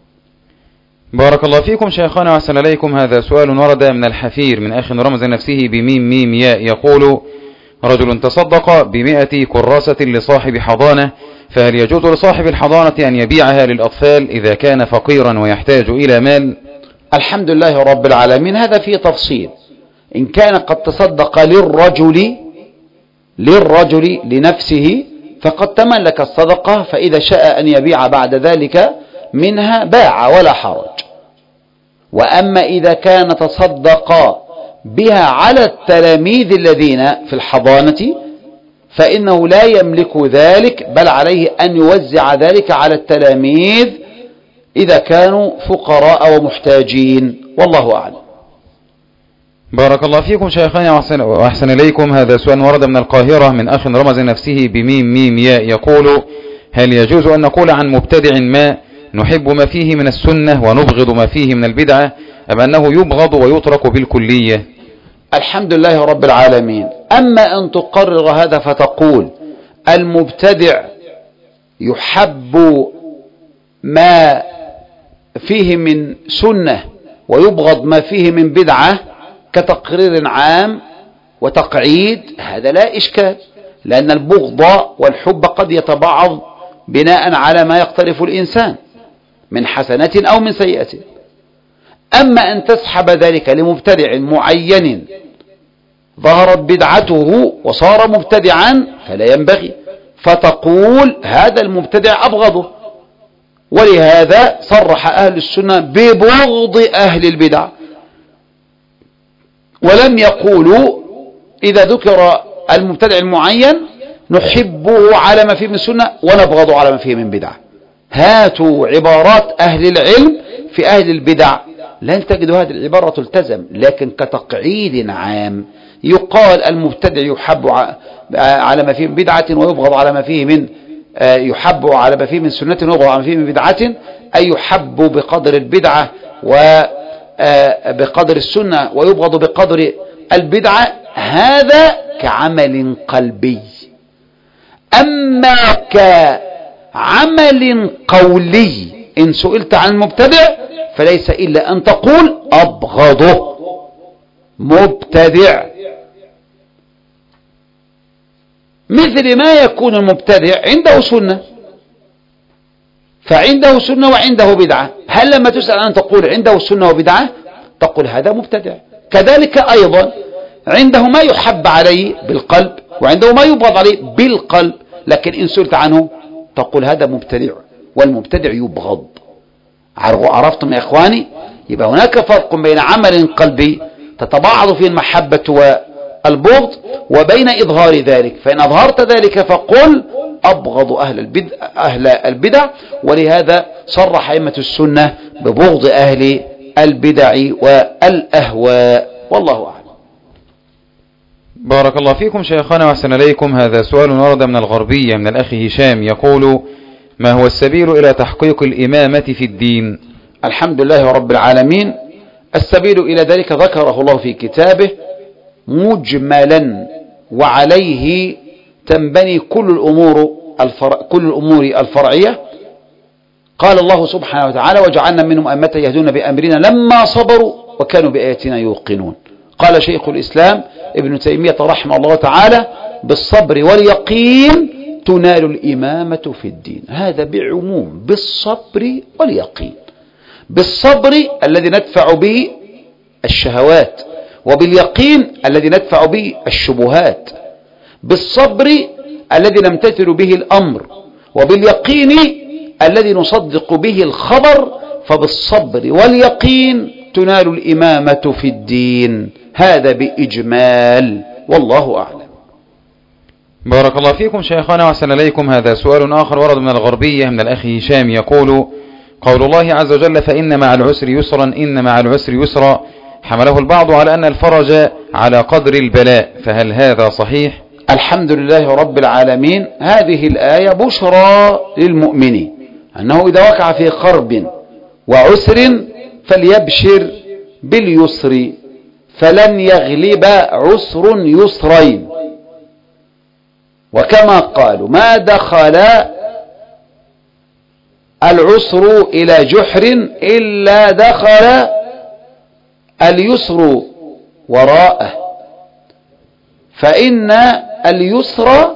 بارك الله فيكم شيخنا وأحسن إليكم. هذا سؤال ورد من الحفير من أخ رمز نفسه بميم ميم ياء يقول: رجل تصدق بمئة كراسة لصاحب حضانة، فهل يجوز لصاحب الحضانة أن يبيعها للأطفال إذا كان فقيرا ويحتاج إلى مال؟ الحمد لله رب العالمين، هذا فيه تفصيل. إن كان قد تصدق للرجل للرجل لنفسه فقد تملك الصدقة، فإذا شاء أن يبيع بعد ذلك منها باع ولا حرج. وأما إذا كان تصدق بها على التلاميذ الذين في الحضانة فإنه لا يملك ذلك، بل عليه أن يوزع ذلك على التلاميذ إذا كانوا فقراء ومحتاجين، والله أعلم. بارك الله فيكم شيخنا وأحسن إليكم. هذا سؤال ورد من القاهرة من أخ رمز نفسه بميم ميم ياء يقول: هل يجوز أن نقول عن مبتدع ما نحب ما فيه من السنة ونبغض ما فيه من البدعة، أم أنه يبغض ويترك بالكلية؟ الحمد لله رب العالمين. أما أن تقرر هذا فتقول المبتدع يحب ما فيه من سنة ويبغض ما فيه من بدعة كتقرير عام وتقعيد، هذا لا إشكال، لأن البغض والحب قد يتبعض بناء على ما يقترف الإنسان من حسنة أو من سيئة. أما أن تسحب ذلك لمبتدع معين ظهرت بدعته وصار مبتدعا فلا ينبغي، فتقول هذا المبتدع أبغضه. ولهذا صرح أهل السنة ببغض أهل البدع، ولم يقولوا إذا ذكر المبتدع المعين نحبه على ما فيه من سنة ونبغضه على ما فيه من بدع. هاتوا عبارات أهل العلم في أهل البدع لن تجدوا هذه العبارة تلتزم، لكن كتقعيد عام يقال المبتدع يحب على ما فيه من بدعة ويبغض على ما فيه من يحب على ما فيه من سنة ويبغض على ما فيه من بدعة، أي يحب بقدر البدعة وبقدر السنة ويبغض بقدر البدعة. هذا كعمل قلبي. أما كعمل قولي إن سئلت عن المبتدع فليس إلا أن تقول أبغضه مبتدع، مثل ما يكون المبتدع عنده سنة فعنده سنة وعنده بدعة، هل لما تسأل أن تقول عنده سنة وبدعة تقول هذا مبتدع؟ كذلك أيضا عنده ما يحب عليه بالقلب وعنده ما يبغض عليه بالقلب، لكن إن سئلت عنه تقول هذا مبتدع، والمبتدع يبغض. عرفتم يا إخواني؟ يبقى هناك فرق بين عمل قلبي تتبعض فيه المحبة والبغض وبين إظهار ذلك، فإن أظهرت ذلك فقل أبغض أهل البدع, أهل البدع. ولهذا صرح أئمة السنة ببغض أهل البدع والأهواء، والله أعلم. بارك الله فيكم شيخنا وأحسن إليكم. هذا سؤال ورد من الغربية من الأخ هشام يقول: ما هو السبيل إلى تحقيق الإمامة في الدين؟ الحمد لله رب العالمين. السبيل إلى ذلك ذكره الله في كتابه مجملا، وعليه تنبني كل الأمور الفرع كل الأمور الفرعية. قال الله سبحانه وتعالى: وجعلنا منهم أئمة يهدون بأمرنا لما صبروا وكانوا بآياتنا يوقنون. قال شيخ الإسلام ابن تيمية رحمه الله تعالى: بالصبر واليقين تنال الإمامة في الدين. هذا بعموم، بالصبر واليقين. بالصبر الذي ندفع به الشهوات، وباليقين الذي ندفع به الشبهات. بالصبر الذي نمتثل به الأمر، وباليقين الذي نصدق به الخبر، فبالصبر واليقين تنال الإمامة في الدين. هذا بإجمال، والله أعلم. بارك الله فيكم شيخنا وأحسن إليكم. هذا سؤال آخر ورد من الغربية من الأخ هشام يقول: قول الله عز وجل فإن مع العسر يسرا إن مع العسر يسرا، حمله البعض على أن الفرج على قدر البلاء، فهل هذا صحيح؟ الحمد لله رب العالمين. هذه الآية بشرى للمؤمنين أنه إذا وقع في قرب وعسر فليبشر باليسر، فلن يغلب عسر يسرين. وكما قالوا ما دخل العسر إلى جحر إلا دخل اليسر وراءه، فإن اليسر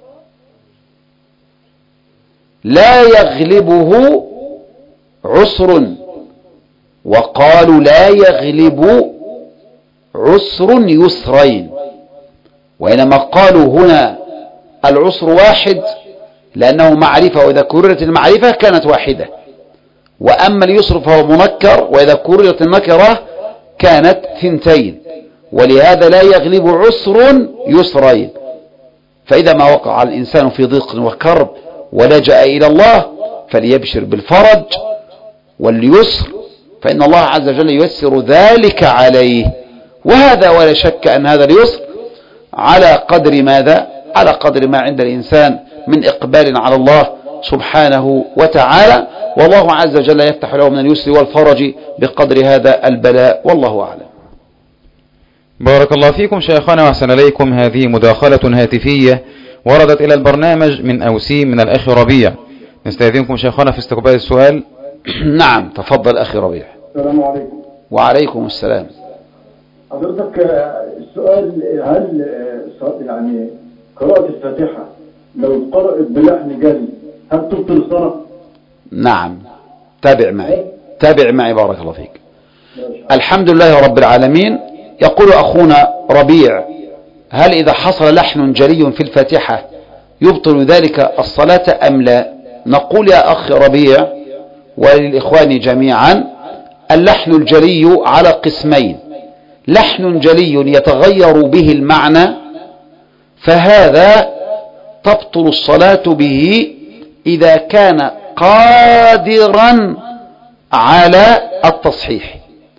لا يغلبه عسر، وقالوا لا يغلب عسر يسرين، وإنما قالوا هنا العسر واحد لأنه معرفة، وإذا كررت المعرفة كانت واحدة، وأما اليسر فهو منكر، وإذا كررت النكرة كانت ثنتين، ولهذا لا يغلب عسر يسرين. فإذا ما وقع الإنسان في ضيق وكرب ولجأ إلى الله فليبشر بالفرج واليسر، فإن الله عز وجل ييسر ذلك عليه. وهذا ولا شك أن هذا اليسر على قدر ماذا؟ على قدر ما عند الإنسان من إقبال على الله سبحانه وتعالى، والله عز وجل يفتح له من اليسر والفرج بقدر هذا البلاء، والله أعلم. بارك الله فيكم شيخنا وأحسن إليكم. هذه مداخلة هاتفية وردت إلى البرنامج من أوسيم من الأخ ربيع، نستأذنكم شيخنا في استقبال السؤال. نعم تفضل أخي ربيع. السلام عليكم. وعليكم السلام. حضرتك السؤال، هل يعني قراءة الفاتحة لو قرأت بلحن جري هل تبطل الصلاة؟ نعم. تابع معي تابع معي بارك الله فيك. الحمد لله رب العالمين. يقول أخونا ربيع: هل إذا حصل لحن جري في الفاتحة يبطل ذلك الصلاة أم لا؟ نقول يا أخ ربيع وللإخوان جميعا: اللحن الجلي على قسمين، لحن جلي يتغير به المعنى فهذا تبطل الصلاة به إذا كان قادرا على التصحيح،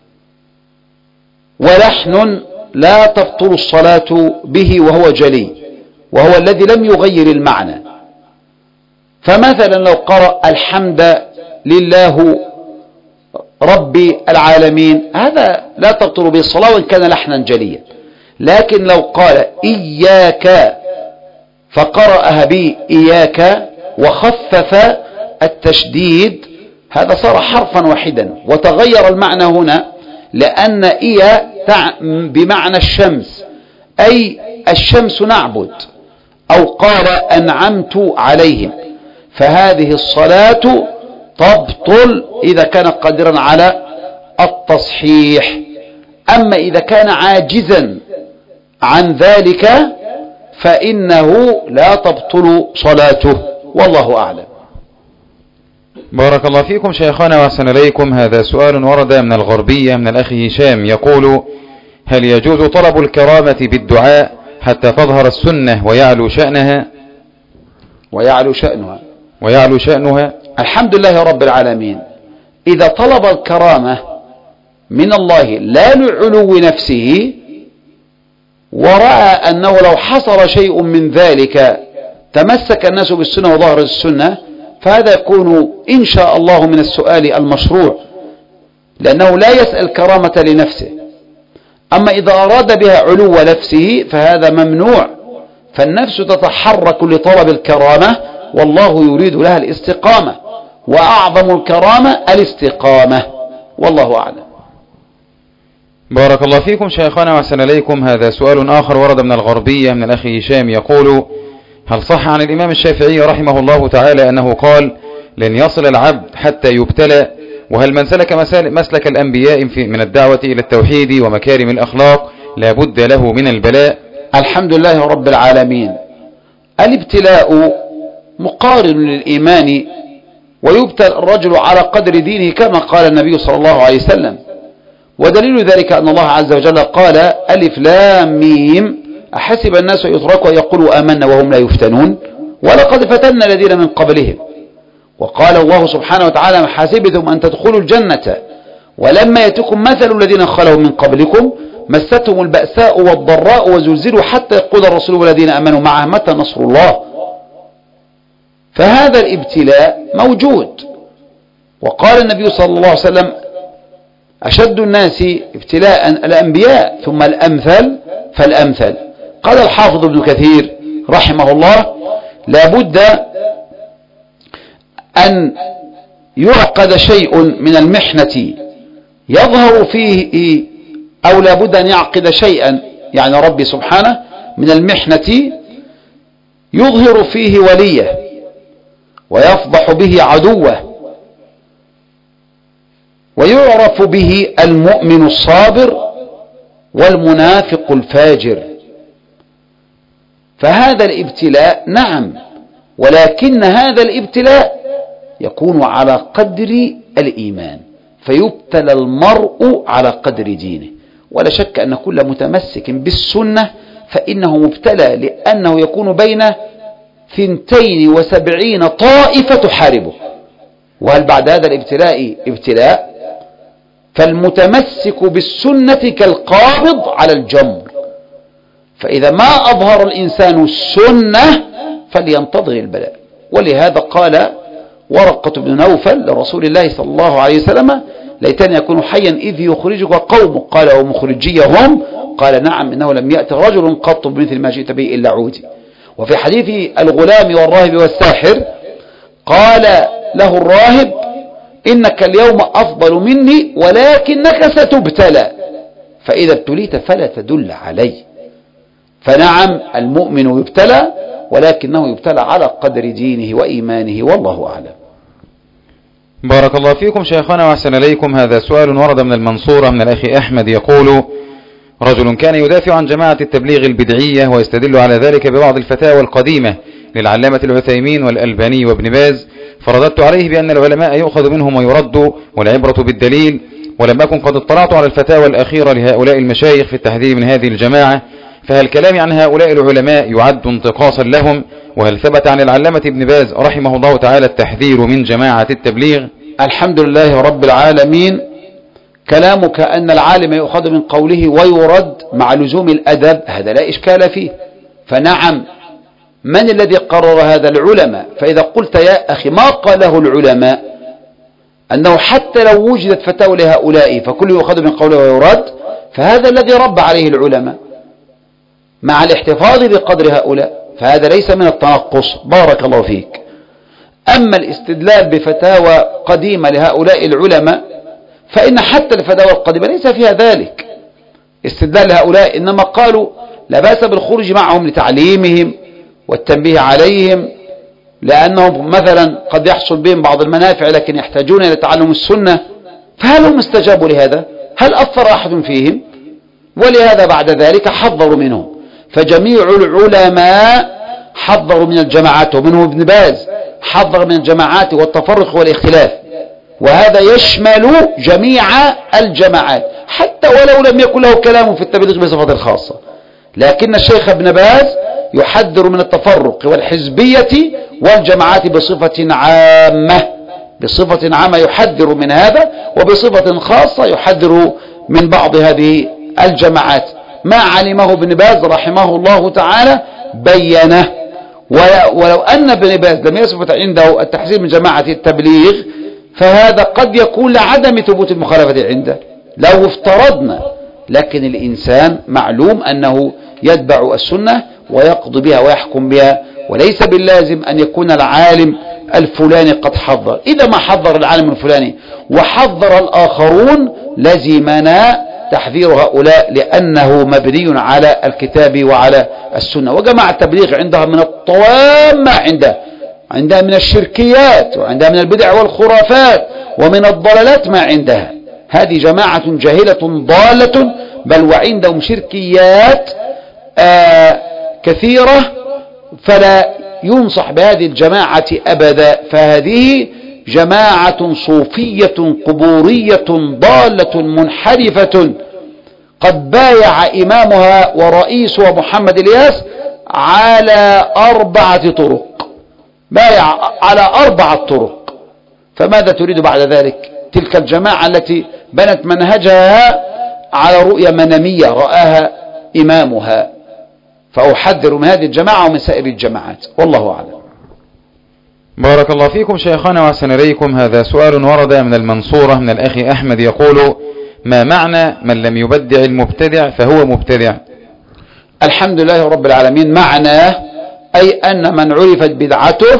ولحن لا تبطل الصلاة به وهو جلي وهو الذي لم يغير المعنى. فمثلا لو قرأ الحمد لله رب العالمين هذا لا تبطل به الصلاة وإن كان لحنا جليا، لكن لو قال إياك فقرأها بإياك وخفف التشديد هذا صار حرفا واحدا وتغير المعنى هنا، لأن إيا بمعنى الشمس أي الشمس نعبد، أو قال أنعمت عليهم، فهذه الصلاة تبطل إذا كان قادرا على التصحيح. أما إذا كان عاجزا عن ذلك فإنه لا تبطل صلاته، والله أعلم. بارك الله فيكم شيخنا وأحسن إليكم. هذا سؤال ورد من الغربية من الأخ هشام يقول: هل يجوز طلب الكرامة بالدعاء حتى تظهر السنة ويعلو شأنها؟ ويعلو شأنها ويعلو شأنها الحمد لله رب العالمين. إذا طلب الكرامة من الله لا لعلو نفسه ورأى أنه لو حصل شيء من ذلك تمسك الناس بالسنة وظهر السنة فهذا يكون إن شاء الله من السؤال المشروع، لأنه لا يسأل كرامة لنفسه. أما إذا أراد بها علو نفسه فهذا ممنوع، فالنفس تتحرك لطلب الكرامة والله يريد لها الاستقامة، وأعظم الكرامة الاستقامة، والله أعلم. بارك الله فيكم شيخنا وأحسن إليكم. هذا سؤال آخر ورد من الغربية من الأخ هشام يقول: هل صح عن الإمام الشافعي رحمه الله تعالى أنه قال: لن يصل العبد حتى يبتلى؟ وهل من سلك مسلك الأنبياء من الدعوة إلى التوحيد ومكارم الأخلاق لا بد له من البلاء؟ الحمد لله رب العالمين. الابتلاء مقارن للإيمان، ويبتلى الرجل على قدر دينه كما قال النبي صلى الله عليه وسلم. ودليل ذلك أن الله عز وجل قال ألف لام ميم أحسب الناس يتركوا يقولوا آمنا وهم لا يفتنون ولقد فتنا الذين من قبلهم. وقال الله سبحانه وتعالى حسبتم أن تدخلوا الجنة ولما يأتكم مثل الذين خلوا من قبلكم مستهم البأساء والضراء وزلزلوا حتى يقول الرسول والذين آمنوا معه متى نصر الله. فهذا الابتلاء موجود. وقال النبي صلى الله عليه وسلم أشد الناس ابتلاء الأنبياء ثم الأمثل فالأمثل. قال الحافظ ابن كثير رحمه الله لابد أن يعقد شيء من المحنة يظهر فيه، أو لابد أن يعقد شيئا يعني ربي سبحانه من المحنة يظهر فيه وليه ويفضح به عدوه ويعرف به المؤمن الصابر والمنافق الفاجر. فهذا الابتلاء نعم، ولكن هذا الابتلاء يكون على قدر الإيمان، فيبتلى المرء على قدر دينه. ولا شك أن كل متمسك بالسنة فإنه مبتلى، لأنه يكون بين ثنتين وسبعين طائفة تحاربه. وهل بعد هذا الابتلاء ابتلاء؟ فالمتمسك بالسنة كالقابض على الجمر، فإذا ما أظهر الإنسان السنة فلينتظر البلاء. ولهذا قال ورقة بن نوفل لرسول الله صلى الله عليه وسلم ليتني أكون حيا إذ يخرجك قوم، قال ومخرجيهم؟ قال نعم إنه لم يأتي رجل قط بمثل ما جئت به إلا عودي. وفي حديث الغلام والراهب والساحر قال له الراهب إنك اليوم أفضل مني ولكنك ستبتلى، فإذا ابتليت فلا تدل علي. فنعم المؤمن يبتلى، ولكنه يبتلى على قدر دينه وإيمانه، والله أعلم. بارك الله فيكم شيخنا وأحسن إليكم. هذا سؤال ورد من المنصورة من الأخ أحمد يقول: رجل كان يدافع عن جماعة التبليغ البدعية ويستدل على ذلك ببعض الفتاوى القديمة للعلامة العثيمين والألباني وابن باز، فرددت عليه بأن العلماء يؤخذ منهم ويرد والعبرة بالدليل، ولم أكن قد اطلعت على الفتاوى الأخيرة لهؤلاء المشايخ في التحذير من هذه الجماعة، فهل كلامي عن هؤلاء العلماء يعد انتقاصا لهم؟ وهل ثبت عن العلامة ابن باز رحمه الله تعالى التحذير من جماعة التبليغ؟ الحمد لله رب العالمين. كلامك أن العالم يؤخذ من قوله ويرد مع لزوم الأدب هذا لا إشكال فيه. فنعم، من الذي قرر هذا؟ العلماء. فإذا قلت يا أخي ما قاله العلماء أنه حتى لو وجدت فتاوى لهؤلاء فكل يؤخذ من قوله ويرد، فهذا الذي رب عليه العلماء مع الاحتفاظ بقدر هؤلاء، فهذا ليس من التنقص. بارك الله فيك. أما الاستدلال بفتاوى قديمة لهؤلاء العلماء فإن حتى الفتاوى القديمة ليس فيها ذلك استدلال لهؤلاء، إنما قالوا لا بأس بالخروج معهم لتعليمهم والتنبيه عليهم، لأنهم مثلا قد يحصل بهم بعض المنافع لكن يحتاجون إلى تعلم السنة. فهل هم استجابوا لهذا؟ هل أثر أحد فيهم؟ ولهذا بعد ذلك حذروا منهم. فجميع العلماء حذروا من الجماعات، ومنهم ابن باز حذر من الجماعات والتفرق والاختلاف، وهذا يشمل جميع الجماعات حتى ولو لم يكن له كلام في التبليغ بصفة خاصة. لكن الشيخ ابن باز يحذر من التفرق والحزبية والجماعات بصفة عامة، بصفة عامة يحذر من هذا، وبصفة خاصة يحذر من بعض هذه الجماعات. ما علمه ابن باز رحمه الله تعالى بينه. ولو أن ابن باز لم يثبت عنده التحذير من جماعة التبليغ فهذا قد يكون لعدم ثبوت المخالفة عنده لو افترضنا. لكن الإنسان معلوم أنه يتبع السنة ويقضي بها ويحكم بها، وليس باللازم أن يكون العالم الفلاني قد حذر. إذا ما حذر العالم الفلاني وحذر الآخرون لزمنا تحذير هؤلاء، لأنه مبني على الكتاب وعلى السنة. وجماعة التبليغ عندها من الطوام ما عندها عندها من الشركيات، وعندها من البدع والخرافات، ومن الضلالات ما عندها. هذه جماعة جاهلة ضالة، بل وعندهم شركيات آه كثيرة، فلا ينصح بهذه الجماعة أبدا، فهذه جماعة صوفية قبورية ضالة منحرفة، قد بايع إمامها ورئيسها محمد الياس على أربعة طرق، بايع على أربعة طرق. فماذا تريد بعد ذلك؟ تلك الجماعة التي بنت منهجها على رؤية منامية رآها إمامها. فأحذر من هذه الجماعة ومن سائر الجماعات، والله أعلم. بارك الله فيكم شيخنا وأحسن إليكم. هذا سؤال ورد من المنصورة من الأخ أحمد يقول: ما معنى من لم يبدع المبتدع فهو مبتدع؟ الحمد لله رب العالمين. معناه أي أن من عرفت بدعته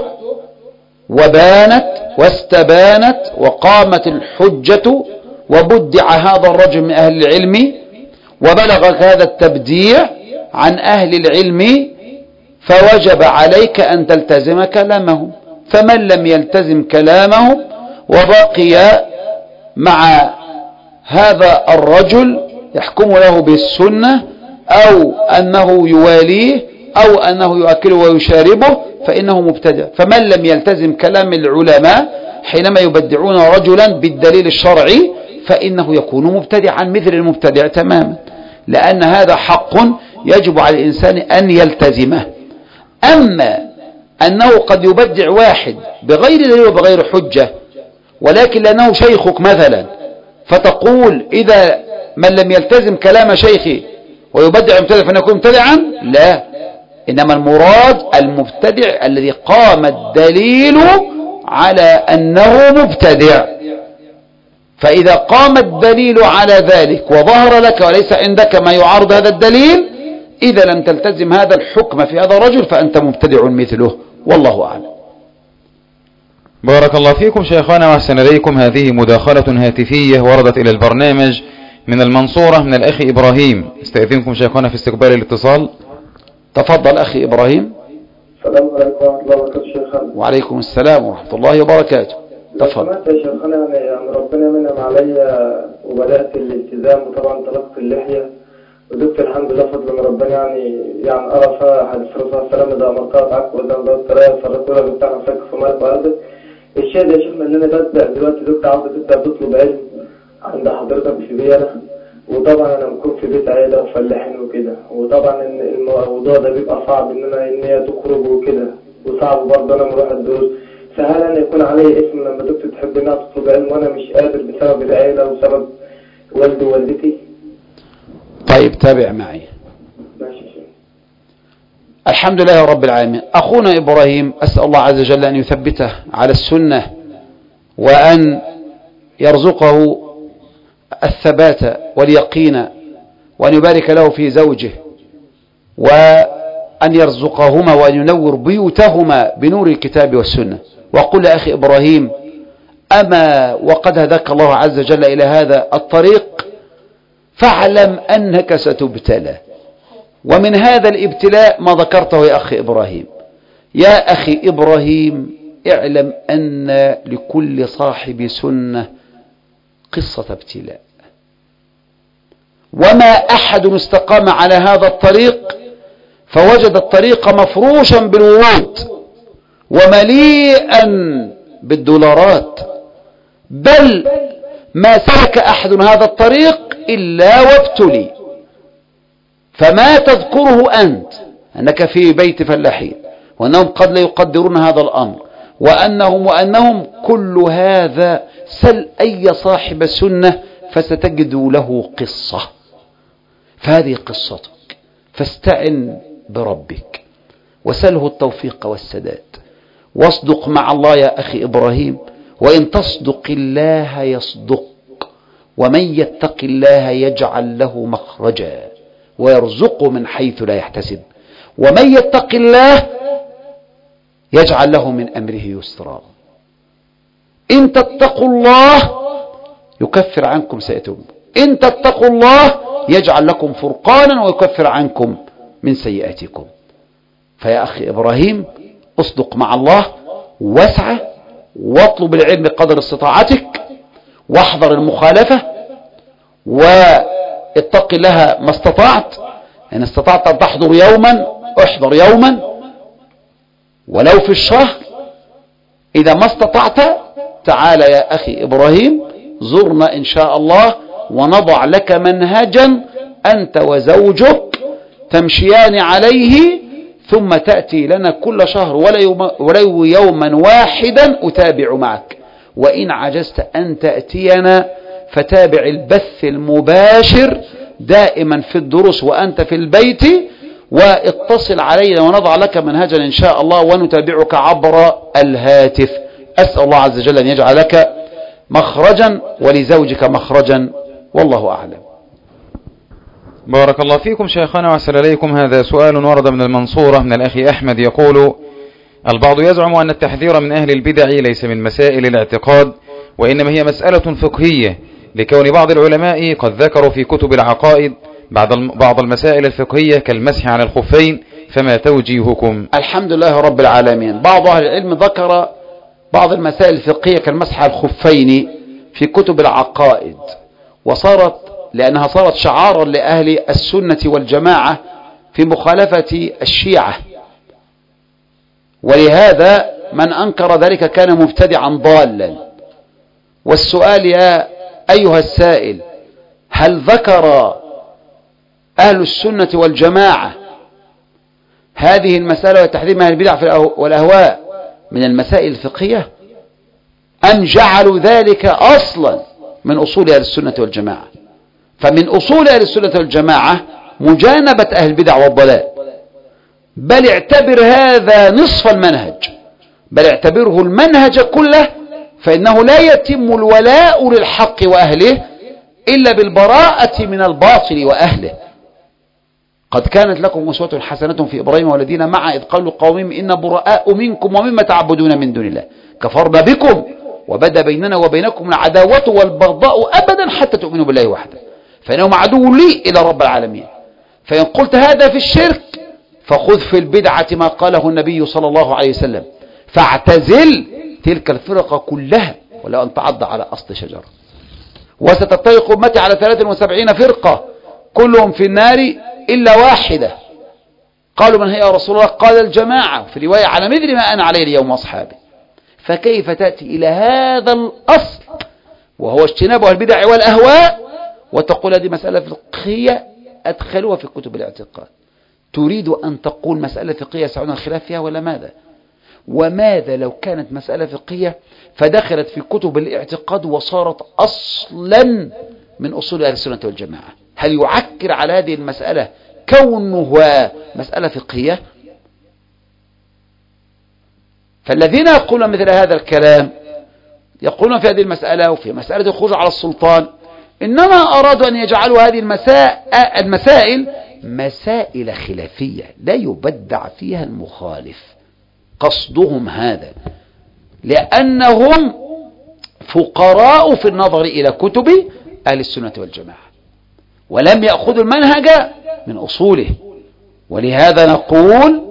وبانت واستبانت وقامت الحجة وبدع هذا الرجل من أهل العلم وبلغك هذا التبديع عن أهل العلم، فوجب عليك أن تلتزم كلامهم. فمن لم يلتزم كلامهم وبقي مع هذا الرجل يحكم له بالسنة أو أنه يواليه أو أنه يؤكله ويشاربه فإنه مبتدع. فمن لم يلتزم كلام العلماء حينما يبدعون رجلا بالدليل الشرعي فإنه يكون مبتدعا مثل المبتدع تماما، لأن هذا حق يجب على الإنسان أن يلتزمه. أما أنه قد يبدع واحد بغير دليل وبغير حجة، ولكن لأنه شيخك مثلا فتقول إذا من لم يلتزم كلام شيخي ويبدع مبتدع فنكون مبتدعا، لا، إنما المراد المبتدع الذي قام الدليل على أنه مبتدع. فإذا قام الدليل على ذلك وظهر لك وليس عندك ما يعارض هذا الدليل، إذا لم تلتزم هذا الحكم في هذا الرجل فأنت مبتدع مثله، والله أعلم. بارك الله فيكم شيخنا وأحسن إليكم. هذه مداخلة هاتفية وردت إلى البرنامج من المنصورة من الأخ إبراهيم. استأذنكم شيخنا في استقبال الاتصال. تفضل أخي إبراهيم. السلام عليكم ورحمة الله وبركاته شيخنا. وعليكم السلام ورحمة الله وبركاته. تفضل. سمعت يا شيخنا يعني ربنا منعم عليا وبدأت الالتزام وطبعا طلقت اللحية ودكت الحمد لله فضل من ربنا، يعني يعني أرى فيها حديث الرسول صلى الله عليه وسلم: إذا أمرتها عك وإذا ضربت راية فرقوها بتاع نفسك في مالك وأرضك. الشاهد يا شيخنا إن أنا ببدأ دلوقتي دكت عاوزة تبدأ تطلب علم عند حضرتك في بيئة، وطبعا أنا بكون في بيت عيلة وفلاحين وكده، وطبعا إن الموضوع ده بيبقى صعب إن أنا إن هي تخرج وكده، وصعب برضه أنا بروح الدروس. فهل أنا يكون علي اسم لما دكتور تحب إنها تطلب علم وأنا مش قادر بسبب العيلة وسبب والدي ووالدتي؟ طيب تابع معي. ماشي. الحمد لله رب العالمين. أخونا إبراهيم أسأل الله عز وجل أن يثبته على السنة وأن يرزقه الثبات واليقين وأن يبارك له في زوجه وأن يرزقهما وأن ينور بيوتهما بنور الكتاب والسنة. وقل يا أخي إبراهيم: أما وقد هداك الله عز وجل إلى هذا الطريق فاعلم أنك ستبتلى، ومن هذا الابتلاء ما ذكرته يا أخي إبراهيم. يا أخي إبراهيم اعلم أن لكل صاحب سنة قصة ابتلاء، وما أحد استقام على هذا الطريق فوجد الطريق مفروشا بالورود ومليئا بالدولارات، بل ما سلك أحد هذا الطريق إلا وابتلي. فما تذكره أنت أنك في بيت فلاحين وأنهم قد لا يقدرون هذا الأمر وأنهم وأنهم كل هذا، سل أي صاحب سنة فستجد له قصة، فهذه قصتك، فاستعن بربك وسله التوفيق والسداد، واصدق مع الله يا أخي إبراهيم، وإن تصدق الله يصدق، ومن يتق الله يجعل له مخرجا ويرزقه من حيث لا يحتسب، ومن يتق الله يجعل له من أمره يسرا. إن تتقوا الله يكفر عنكم سيئاتكم، إن تتقوا الله يجعل لكم فرقانا ويكفر عنكم من سيئاتكم. فيا أخي إبراهيم اصدق مع الله واسعى واطلب العلم قدر استطاعتك واحذر المخالفة واتق لها ما استطعت. إن استطعت أن تحضر يوما احضر يوما، ولو في الشهر إذا ما استطعت تعال يا أخي إبراهيم زرنا إن شاء الله ونضع لك منهجا أنت وزوجك تمشيان عليه ثم تأتي لنا كل شهر ولو يوما واحدا أتابع معك، وإن عجزت أن تأتينا فتابع البث المباشر دائما في الدروس وأنت في البيت، واتصل علينا ونضع لك منهجا إن شاء الله ونتابعك عبر الهاتف. أسأل الله عز وجل أن يجعل لك مخرجا ولزوجك مخرجا، والله أعلم. بارك الله فيكم شيخنا وأحسن إليكم. هذا سؤال ورد من المنصورة من الأخ أحمد يقول: البعض يزعم أن التحذير من أهل البدع ليس من مسائل الاعتقاد، وإنما هي مسألة فقهية، لكون بعض العلماء قد ذكروا في كتب العقائد بعض المسائل الفقهية كالمسح على الخفين، فما توجيهكم؟ الحمد لله رب العالمين. بعض أهل العلم ذكر بعض المسائل الفقهية كالمسح على الخفين في كتب العقائد، وصارت لأنها صارت شعارا لأهل السنة والجماعة في مخالفة الشيعة، ولهذا من أنكر ذلك كان مبتدعا ضالا. والسؤال يا أيها السائل: هل ذكر أهل السنة والجماعة هذه المسألة وتحذير من البدع والأهواء من المسائل الفقهية، أم جعلوا ذلك أصلا من أصول أهل السنة والجماعة؟ فمن أصول أهل السنة والجماعة مجانبة أهل البدع والضلال، بل اعتبر هذا نصف المنهج، بل اعتبره المنهج كله، فإنه لا يتم الولاء للحق وأهله إلا بالبراءة من الباطل وأهله. قد كانت لكم أسوة حسنة في إبراهيم والذين معه إذ قالوا قومهم إن براء منكم ومما تعبدون من دون الله كفرنا بكم وبدا بيننا وبينكم العداوة والبغضاء أبدا حتى تؤمنوا بالله وحده فإنهم عدو لي إلى رب العالمين. فإن قلت هذا في الشرك فخذ في البدعة ما قاله النبي صلى الله عليه وسلم، فاعتزل تلك الفرق كلها ولو أن تعض على أصل شجرة. وستفترق أمتي على ثلاث وسبعين فرقة كلهم في النار إلا واحدة. قالوا من هي يا رسول الله؟ قال الجماعة، في رواية على مثل ما أنا عليه اليوم وأصحابي. فكيف تأتي إلى هذا الأصل وهو اجتناب البدع والأهواء وتقول هذه مسألة فقهية أدخلوها في كتب الاعتقاد؟ تريد أن تقول مسألة فقهية سعون الخلاف فيها ولا ماذا؟ وماذا لو كانت مسألة فقهية فدخلت في كتب الاعتقاد وصارت أصلا من أصول أهل السنة والجماعة؟ هل يعكر على هذه المسألة كونها مسألة فقهية؟ فالذين يقولون مثل هذا الكلام يقولون في هذه المسألة وفي مسألة الخروج على السلطان إنما أرادوا أن يجعلوا هذه المسائل مسائل خلافية لا يبدع فيها المخالف. قصدهم هذا لأنهم فقراء في النظر إلى كتب أهل السنة والجماعة ولم يأخذوا المنهج من أصوله. ولهذا نقول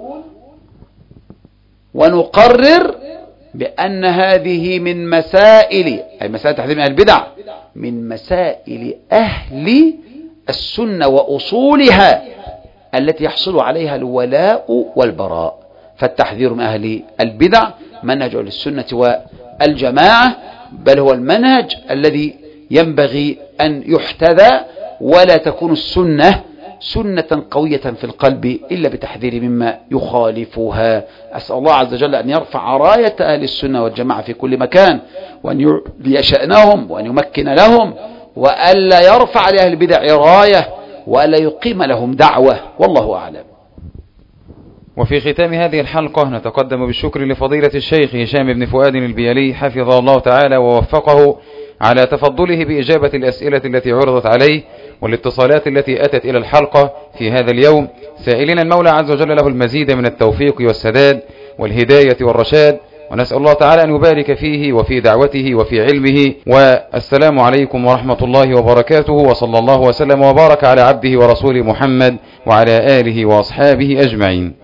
ونقرر بأن هذه من مسائل أي مسائل تحذير من البدع من مسائل أهل السنة وأصولها التي يحصل عليها الولاء والبراء. فالتحذير من أهل البدع منهج أهل السنة والجماعة، بل هو المنهج الذي ينبغي أن يحتذى، ولا تكون السنة سنة قوية في القلب إلا بتحذير مما يخالفها. أسأل الله عز وجل أن يرفع راية أهل السنة والجماعة في كل مكان، وأن يعلي شأنهم، وأن يمكن لهم، وألا يرفع لأهل البدع راية، وألا يقيم لهم دعوة، والله أعلم. وفي ختام هذه الحلقة نتقدم بالشكر لفضيلة الشيخ هشام بن فؤاد البيلي حفظه الله تعالى ووفقه على تفضله بإجابة الأسئلة التي عرضت عليه والاتصالات التي أتت إلى الحلقة في هذا اليوم، سائلين المولى عز وجل له المزيد من التوفيق والسداد والهداية والرشاد، ونسأل الله تعالى أن يبارك فيه وفي دعوته وفي علمه. والسلام عليكم ورحمة الله وبركاته، وصلى الله وسلم وبارك على عبده ورسوله محمد وعلى آله وأصحابه أجمعين.